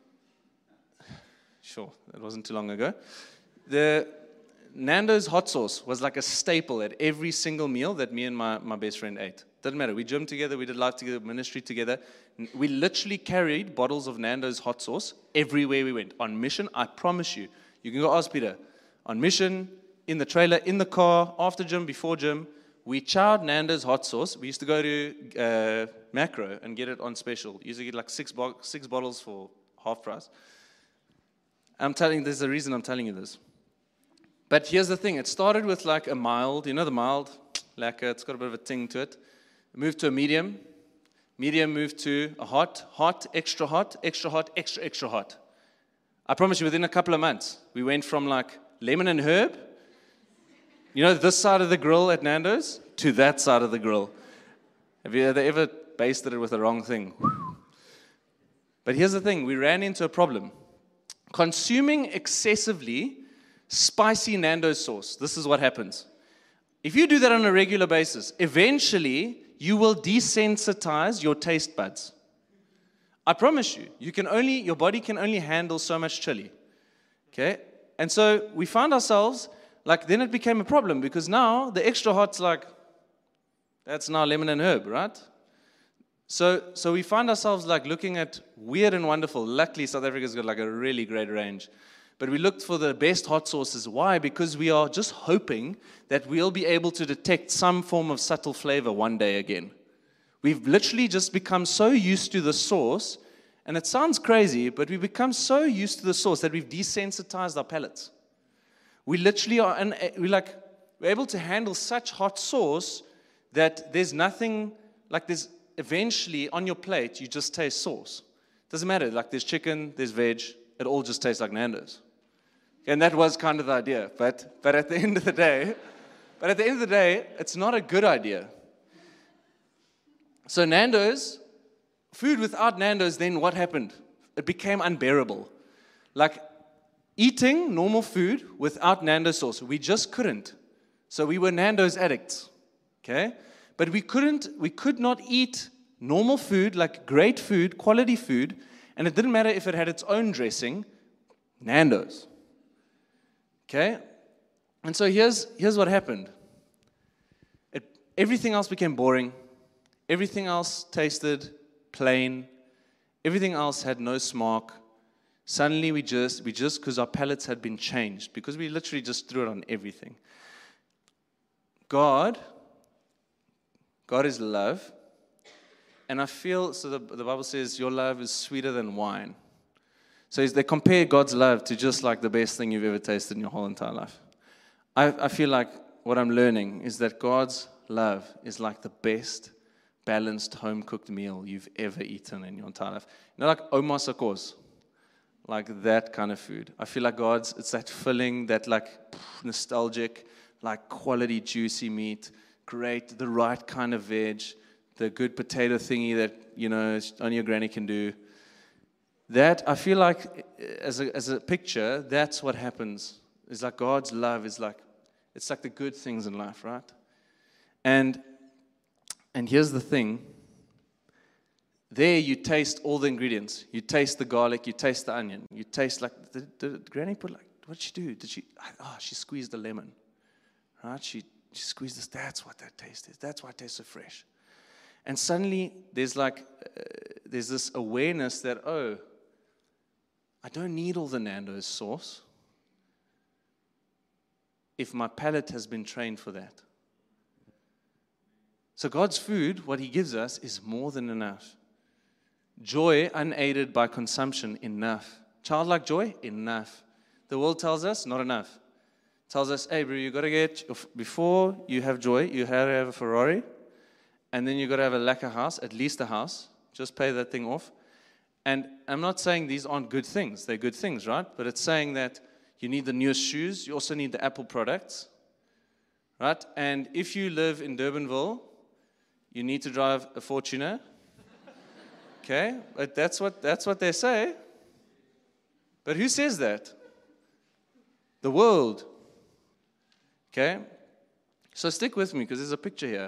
sure, that wasn't too long ago, the Nando's hot sauce was like a staple at every single meal that me and my best friend ate. Doesn't matter. We gymmed together, we did life together, ministry together. We literally carried bottles of Nando's hot sauce everywhere we went. On mission, I promise you. You can go ask Peter. On mission, in the trailer, in the car, after gym, before gym, we chowed Nando's hot sauce. We used to go to Macro and get it on special. You used to get 6 bottles for half price. There's a reason I'm telling you this. But here's the thing. It started with a mild, the mild, lacquer. It's got a bit of a ting to it. It moved to a medium. Medium moved to a hot, extra hot, extra hot, extra, extra hot. I promise you, within a couple of months, we went from lemon and herb, this side of the grill at Nando's, to that side of the grill. Have you ever basted it with the wrong thing? But here's the thing. We ran into a problem. Consuming excessively spicy Nando's sauce, this is what happens. If you do that on a regular basis, eventually you will desensitize your taste buds. I promise you, your body can only handle so much chili. Okay? And so we found ourselves, then it became a problem because now the extra hot's that's now lemon and herb, right? So we find ourselves like looking at weird and wonderful. Luckily, South Africa's got like a really great range. But we looked for the best hot sauces. Why? Because we are just hoping that we'll be able to detect some form of subtle flavor one day again. We've literally just become so used to the sauce, and it sounds crazy, but we've become so used to the sauce that we've desensitized our palates. We literally are, and we're able to handle such hot sauce that there's nothing, like there's eventually on your plate, you just taste sauce. Doesn't matter, like there's chicken, there's veg, it all just tastes like Nando's. And that was kind of the idea, but at the end of the day, it's not a good idea. So Nando's, food without Nando's, then what happened? It became unbearable. Like eating normal food without Nando's sauce, we just couldn't. So we were Nando's addicts, okay? But we could not eat normal food, like great food, quality food, and it didn't matter if it had its own dressing, Nando's. Okay? And so here's what happened. Everything else became boring. Everything else tasted plain. Everything else had no smack. Suddenly we just, because our palates had been changed, because we literally just threw it on everything. God is love. And I feel, so the Bible says, your love is sweeter than wine. So they compare God's love to just like the best thing you've ever tasted in your whole entire life. I feel like what I'm learning is that God's love is like the best balanced home-cooked meal you've ever eaten in your entire life. You know, like Oma Sakos, like that kind of food. I feel like it's that filling, that like nostalgic, like quality juicy meat, great, the right kind of veg, the good potato thingy that, you know, only your granny can do. That, I feel like, as a picture, that's what happens. It's like God's love is like, it's like the good things in life, right? And here's the thing. There you taste all the ingredients. You taste the garlic, you taste the onion. You taste like, did granny put like, what'd she do? She squeezed the lemon, right? She squeezed this, that's what that taste is. That's why it tastes so fresh. And suddenly, there's this awareness that, oh, I don't need all the Nando's sauce if my palate has been trained for that. So God's food, what He gives us, is more than enough. Joy unaided by consumption, enough. Childlike joy, enough. The world tells us, not enough. It tells us, hey, bro, you got to before you have joy, you have to have a Ferrari, and then you got to have a lacquer house, at least a house. Just pay that thing off. And I'm not saying these aren't good things. They're good things, right? But it's saying that you need the newest shoes. You also need the Apple products, right? And if you live in Durbanville, you need to drive a Fortuner. Okay? But that's what they say. But who says that? The world. Okay? So stick with me because there's a picture here.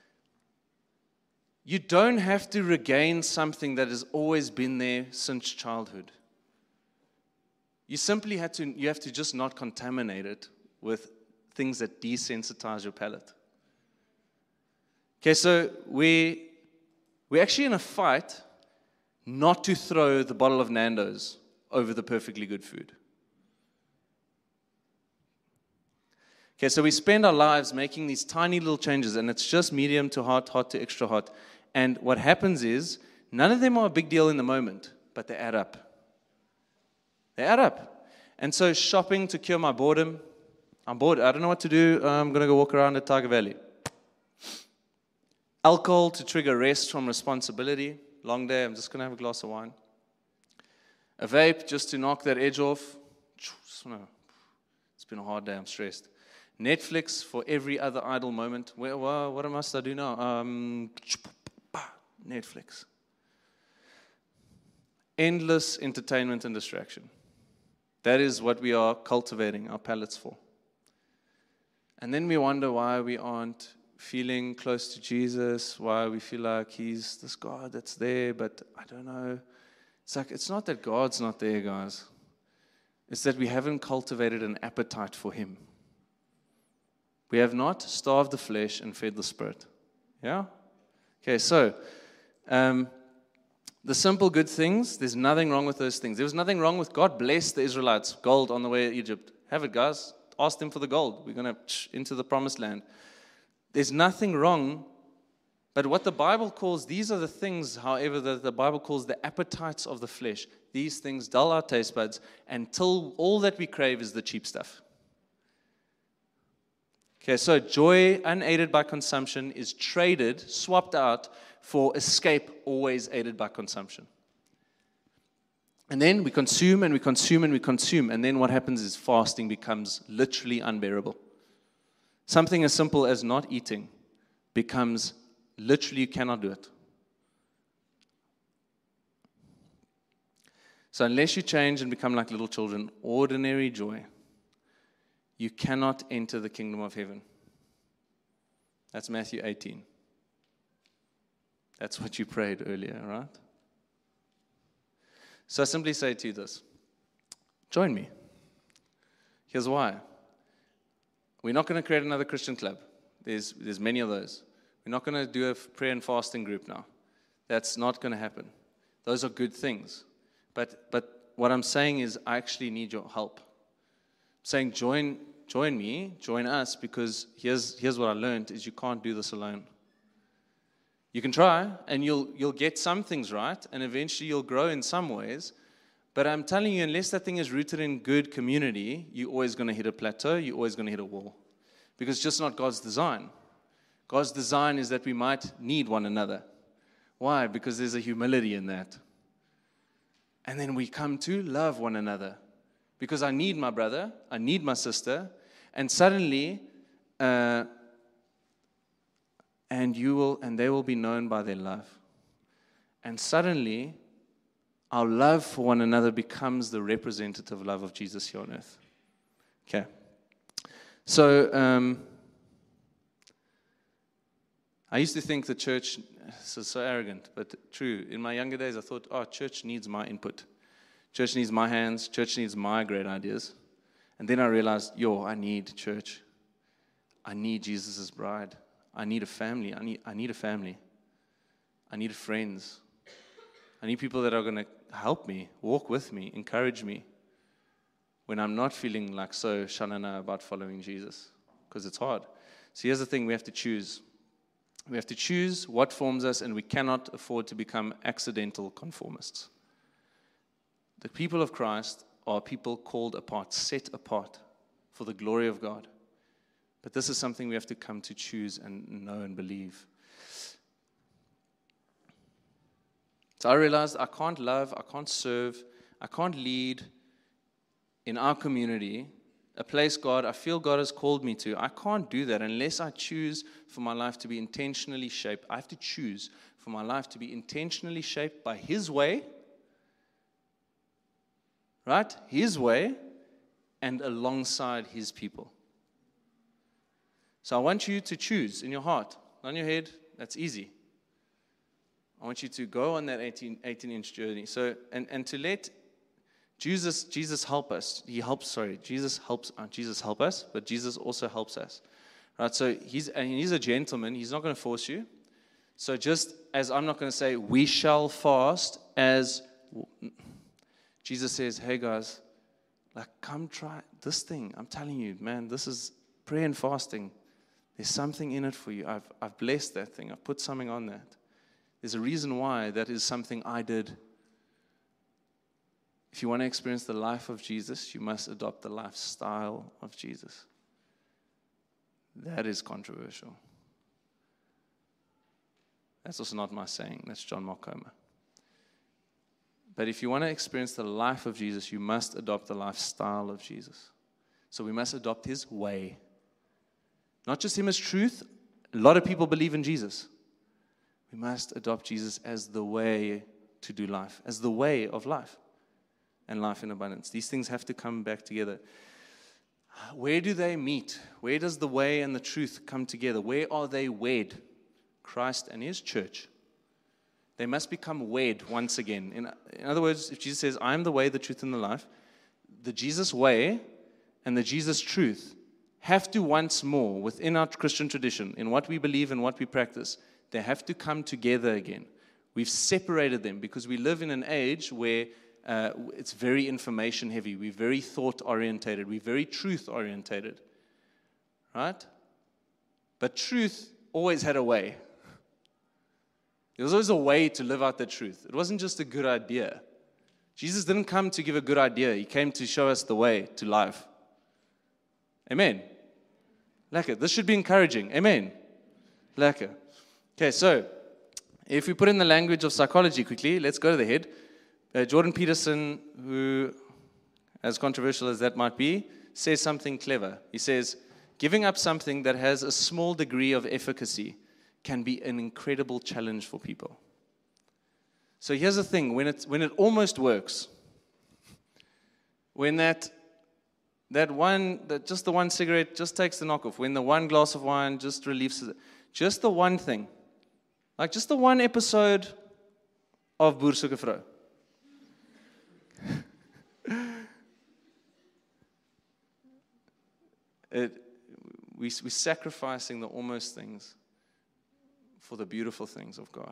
You don't have to regain something that has always been there since childhood. You simply have to just not contaminate it with things that desensitize your palate. Okay, so we're actually in a fight not to throw the bottle of Nando's over the perfectly good food. Okay, so we spend our lives making these tiny little changes, and it's just medium to hot, hot to extra hot. And what happens is, none of them are a big deal in the moment, but they add up. They add up. And so shopping to cure my boredom. I'm bored. I don't know what to do. I'm going to go walk around at Tiger Valley. Alcohol to trigger rest from responsibility. Long day. I'm just going to have a glass of wine. A vape just to knock that edge off. It's been a hard day. I'm stressed. Netflix for every other idle moment. Well, what must I do now? Netflix. Endless entertainment and distraction. That is what we are cultivating our palates for. And then we wonder why we aren't feeling close to Jesus, why we feel like He's this God that's there, but I don't know. It's like, it's not that God's not there, guys. It's that we haven't cultivated an appetite for Him. We have not starved the flesh and fed the spirit. Yeah? Okay, so The simple good things, there's nothing wrong with those things. There was nothing wrong with God bless the Israelites. Gold on the way to Egypt. Have it, guys. Ask them for the gold. We're going to into the promised land. There's nothing wrong. But what the Bible calls, these are the things, however, that the Bible calls the appetites of the flesh. These things dull our taste buds until all that we crave is the cheap stuff. Okay, so joy unaided by consumption is traded, swapped out for escape always aided by consumption. And then we consume and we consume and we consume. And then what happens is fasting becomes literally unbearable. Something as simple as not eating becomes literally you cannot do it. So unless you change and become like little children, ordinary joy, you cannot enter the kingdom of heaven. That's Matthew 18. That's what you prayed earlier, right? So I simply say to you this. Join me. Here's why. We're not going to create another Christian club. There's many of those. We're not going to do a prayer and fasting group now. That's not going to happen. Those are good things. But what I'm saying is I actually need your help. I'm saying join me, join us, because here's what I learned is you can't do this alone. You can try, and you'll get some things right, and eventually you'll grow in some ways. But I'm telling you, unless that thing is rooted in good community, you're always going to hit a plateau, you're always going to hit a wall. Because it's just not God's design. God's design is that we might need one another. Why? Because there's a humility in that. And then we come to love one another. Because I need my brother, I need my sister, and suddenly, and they will be known by their love. And suddenly, our love for one another becomes the representative love of Jesus here on earth. Okay. So, I used to think the church, this is so arrogant, but true. In my younger days, I thought, church needs my input. Church needs my hands. Church needs my great ideas. And then I realized, I need church. I need Jesus' bride. I need a family. I need a family. I need friends. I need people that are going to help me, walk with me, encourage me when I'm not feeling like so shanana about following Jesus, because it's hard. So here's the thing, we have to choose. We have to choose what forms us, and we cannot afford to become accidental conformists. The people of Christ are people called apart, set apart for the glory of God. But this is something we have to come to choose and know and believe. So I realized I can't love, I can't serve, I can't lead in our community, a place I feel God has called me to. I can't do that unless I choose for my life to be intentionally shaped. I have to choose for my life to be intentionally shaped by His way, right? His way, and alongside His people. So I want you to choose in your heart, not in your head. That's easy. I want you to go on that 18-inch journey. So and to let Jesus help us. Jesus help us, but Jesus also helps us. Right? So he's a gentleman. He's not going to force you. So just as I'm not going to say we shall fast, as Jesus says, hey guys, come try this thing. I'm telling you, man, this is prayer and fasting. There's something in it for you. I've blessed that thing. I've put something on that. There's a reason why that is something I did. If you want to experience the life of Jesus, you must adopt the lifestyle of Jesus. That is controversial. That's also not my saying. That's John Mark Comer. But if you want to experience the life of Jesus, you must adopt the lifestyle of Jesus. So we must adopt His way. Not just Him as truth. A lot of people believe in Jesus. We must adopt Jesus as the way to do life, as the way of life and life in abundance. These things have to come back together. Where do they meet? Where does the way and the truth come together? Where are they wed? Christ and His church. They must become wed once again. In other words, if Jesus says, I am the way, the truth, and the life, the Jesus way and the Jesus truth have to once more, within our Christian tradition, in what we believe and what we practice, they have to come together again. We've separated them because we live in an age where it's very information heavy. We're very thought orientated. We're very truth orientated. Right? But truth always had a way. There was always a way to live out the truth. It wasn't just a good idea. Jesus didn't come to give a good idea. He came to show us the way to life. Amen. Lekker. This should be encouraging. Amen. Lekker. Okay, so if we put in the language of psychology quickly, let's go to the head. Jordan Peterson, who, as controversial as that might be, says something clever. He says, giving up something that has a small degree of efficacy can be an incredible challenge for people. So here's the thing, when it almost works, when just the one cigarette just takes the knockoff, when the one glass of wine just relieves it, just the one thing, like just the one episode of Boer Soek 'n Vrou. We're sacrificing the almost things for the beautiful things of God.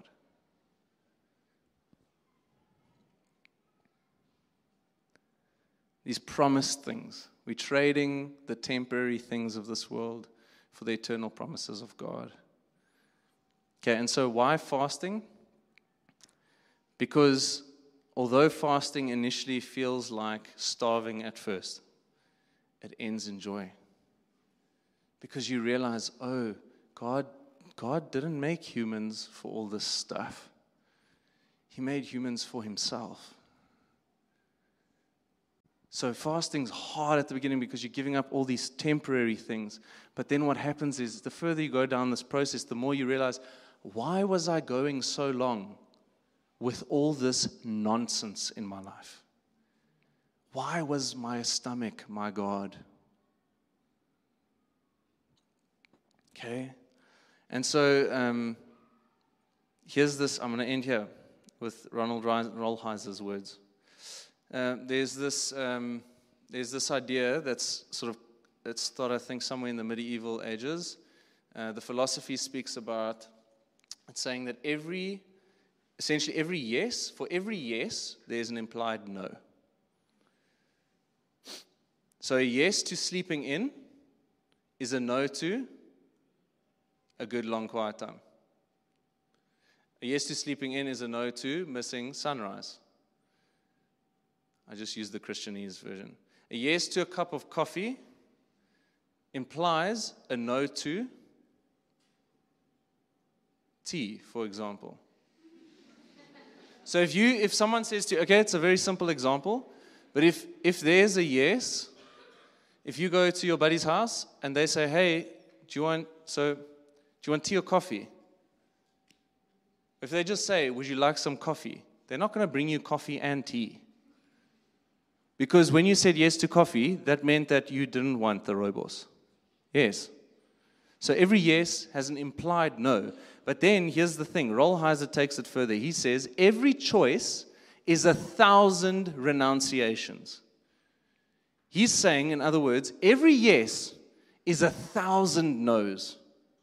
These promised things. We're trading the temporary things of this world for the eternal promises of God. Okay, and so why fasting? Because although fasting initially feels like starving at first, it ends in joy. Because you realize, oh, God didn't make humans for all this stuff. He made humans for himself. So fasting's hard at the beginning because you're giving up all these temporary things. But then what happens is the further you go down this process, the more you realize, why was I going so long with all this nonsense in my life? Why was my stomach my God? Okay? And so here's this, I'm going to end here with Ronald Rolheiser's words. There's this idea that's started, I think, somewhere in the medieval ages. The philosophy speaks about, it's saying that essentially every yes, for every yes, there's an implied no. So a yes to sleeping in is a no to a good long quiet time. A yes to sleeping in is a no to missing sunrise. I just used the Christianese version. A yes to a cup of coffee implies a no to tea, for example. So if someone says to you, okay, it's a very simple example, but if there's a yes, if you go to your buddy's house and they say, hey, do you want tea or coffee? If they just say, would you like some coffee? They're not going to bring you coffee and tea. Because when you said yes to coffee, that meant that you didn't want the rooibos. Yes. So every yes has an implied no. But then here's the thing. Rolheiser takes it further. He says, every choice is 1,000 renunciations. He's saying, in other words, every yes is 1,000 no's.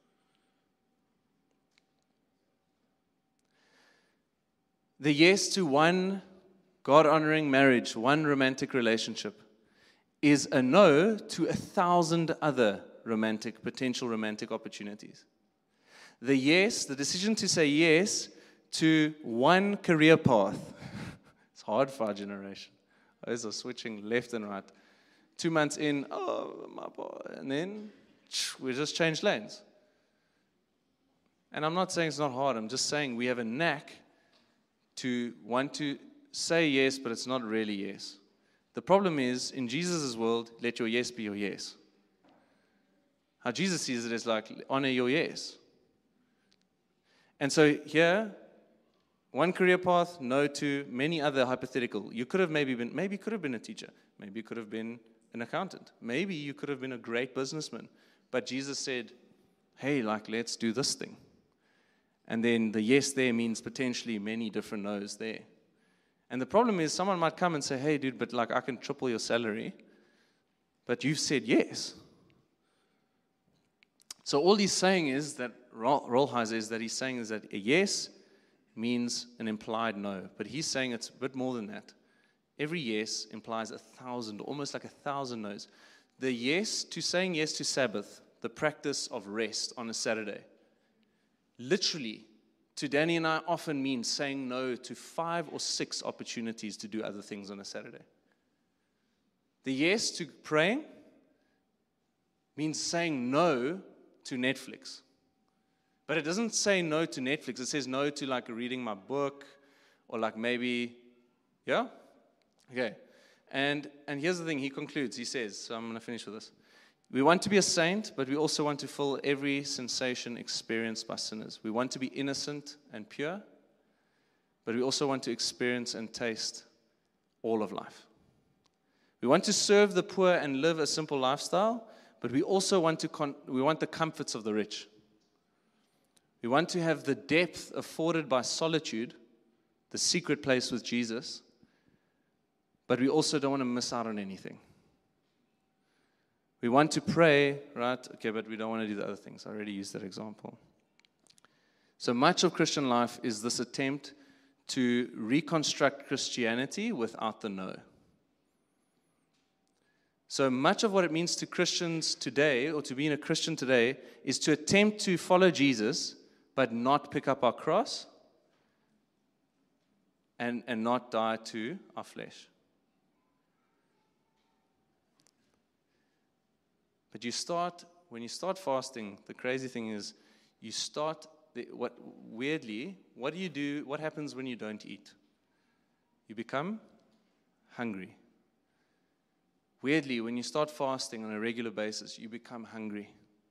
The yes to one God-honoring marriage, one romantic relationship, is a no to 1,000 other potential romantic opportunities. The decision to say yes to one career path. It's hard for our generation. Those are switching left and right. 2 months in, and then we just change lanes. And I'm not saying it's not hard. I'm just saying we have a knack to want to say yes, but it's not really yes. The problem is, in Jesus' world, let your yes be your yes. How Jesus sees it is like, honor your yes. And so here, one career path, no to many other hypothetical. You could have maybe you could have been a teacher. Maybe you could have been an accountant. Maybe you could have been a great businessman. But Jesus said, hey, let's do this thing. And then the yes there means potentially many different no's there. And the problem is someone might come and say, hey, dude, but I can triple your salary. But you've said yes. So all he's saying is that, Rolheiser is that he's saying is that a yes means an implied no. But he's saying it's a bit more than that. Every yes implies 1,000, almost like 1,000 no's. The yes to saying yes to Sabbath, the practice of rest on a Saturday, literally, to Danny and I often means saying no to 5 or 6 opportunities to do other things on a Saturday. The yes to praying means saying no to Netflix. But it doesn't say no to Netflix. It says no to like reading my book or like maybe, yeah? Okay. And here's the thing, he concludes, he says, so I'm going to finish with this. We want to be a saint, but we also want to fill every sensation experienced by sinners. We want to be innocent and pure, but we also want to experience and taste all of life. We want to serve the poor and live a simple lifestyle, but we also want the comforts of the rich. We want to have the depth afforded by solitude, the secret place with Jesus, but we also don't want to miss out on anything. We want to pray, right? Okay, but we don't want to do the other things. I already used that example. So much of Christian life is this attempt to reconstruct Christianity without the no. So much of what it means to Christians today, or to being a Christian today, is to attempt to follow Jesus, but not pick up our cross and not die to our flesh. But when you start fasting, the crazy thing is, what do you do? What happens when you don't eat? You become hungry. Weirdly, when you start fasting on a regular basis, you become hungry.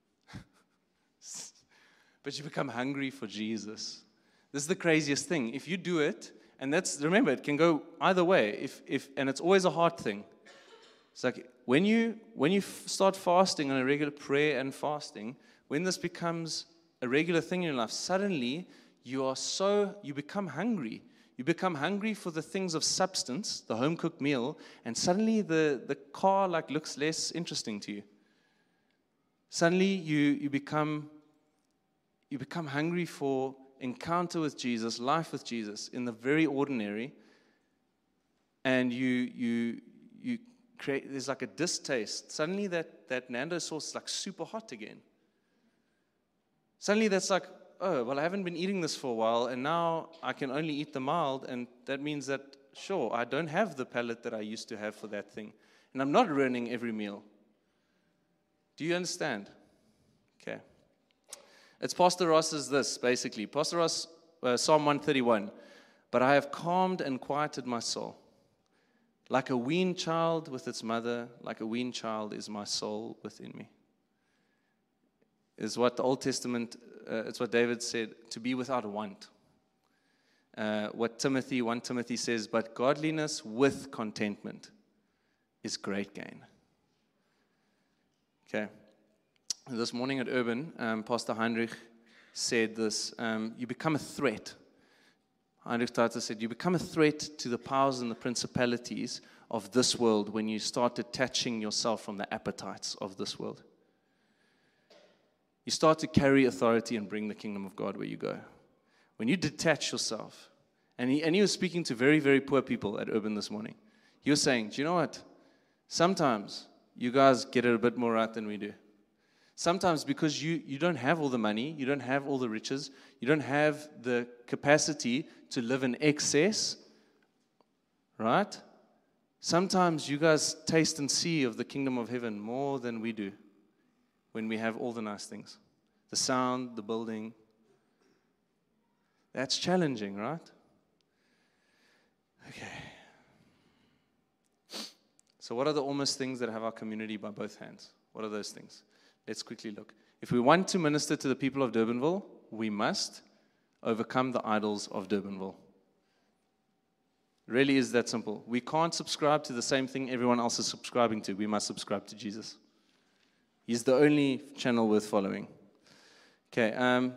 But you become hungry for Jesus. This is the craziest thing. If you do it, and remember, it can go either way. And it's always a hard thing. It's like when you start fasting on a regular prayer and fasting, when this becomes a regular thing in your life, suddenly you become hungry. You become hungry for the things of substance, the home-cooked meal, and suddenly the car looks less interesting to you. Suddenly you become hungry for encounter with Jesus, life with Jesus, in the very ordinary, and you create, there's like a distaste. Suddenly that Nando sauce is like super hot again. Suddenly that's like, oh, well, I haven't been eating this for a while, and now I can only eat the mild, and that means that, sure, I don't have the palate that I used to have for that thing. And I'm not ruining every meal. Do you understand? Okay. It's Pastor Ross's this, basically. Pastor Ross, Psalm 131. But I have calmed and quieted my soul. Like a weaned child with its mother, like a weaned child is my soul within me. Is what the Old Testament, it's what David said, to be without want. What 1 Timothy says, but godliness with contentment is great gain. Okay. This morning at Urban, Pastor Heinrich said this, you become a threat. Heinrich Tata said, you become a threat to the powers and the principalities of this world when you start detaching yourself from the appetites of this world. You start to carry authority and bring the kingdom of God where you go. When you detach yourself, and he was speaking to very, very poor people at Urban this morning. He was saying, do you know what? Sometimes you guys get it a bit more right than we do. Sometimes because you don't have all the money, you don't have all the riches, you don't have the capacity to live in excess, right? Sometimes you guys taste and see of the kingdom of heaven more than we do when we have all the nice things. The sound, the building. That's challenging, right? Okay. So what are the almost things that have our community by both hands? What are those things? Let's quickly look. If we want to minister to the people of Durbanville, we must overcome the idols of Durbanville. It really is that simple. We can't subscribe to the same thing everyone else is subscribing to. We must subscribe to Jesus. He's the only channel worth following. Okay,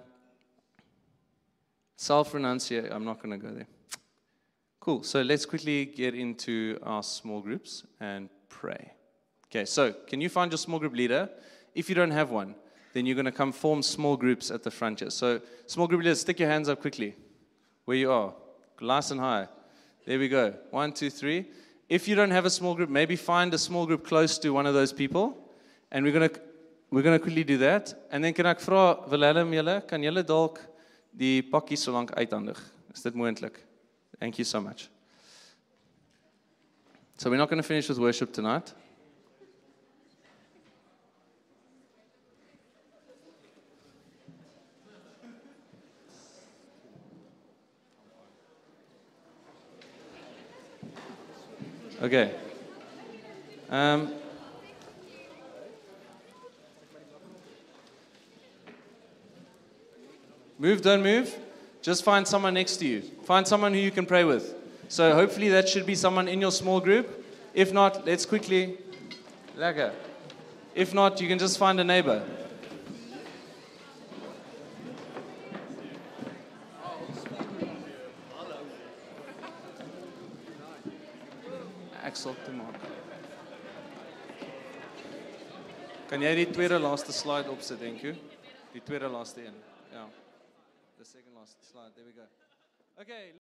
self-renunciation. I'm not going to go there. Cool. So let's quickly get into our small groups and pray. Okay, so can you find your small group leader? If you don't have one, then you're going to come form small groups at the front here. So small group leaders, stick your hands up quickly. where you are. Nice and high. There we go. 1, 2, 3. If you don't have a small group, maybe find a small group close to one of those people. And we're gonna quickly do that. And then kan ek vra Willem julle, kan julle dalk die pakkie so lank uithandig? Is dit moontlik? Thank you so much. So we're not going to finish with worship tonight. Okay. Move, don't move. Just find someone next to you. Find someone who you can pray with. So hopefully that should be someone in your small group. If not, let's quickly. Lekker. If not, you can just find a neighbor. Axel te maak. Kan jy die tweede laaste slide opsit, denk u? Die tweede laaste een. Ja. The second last slide. There we go. Okay.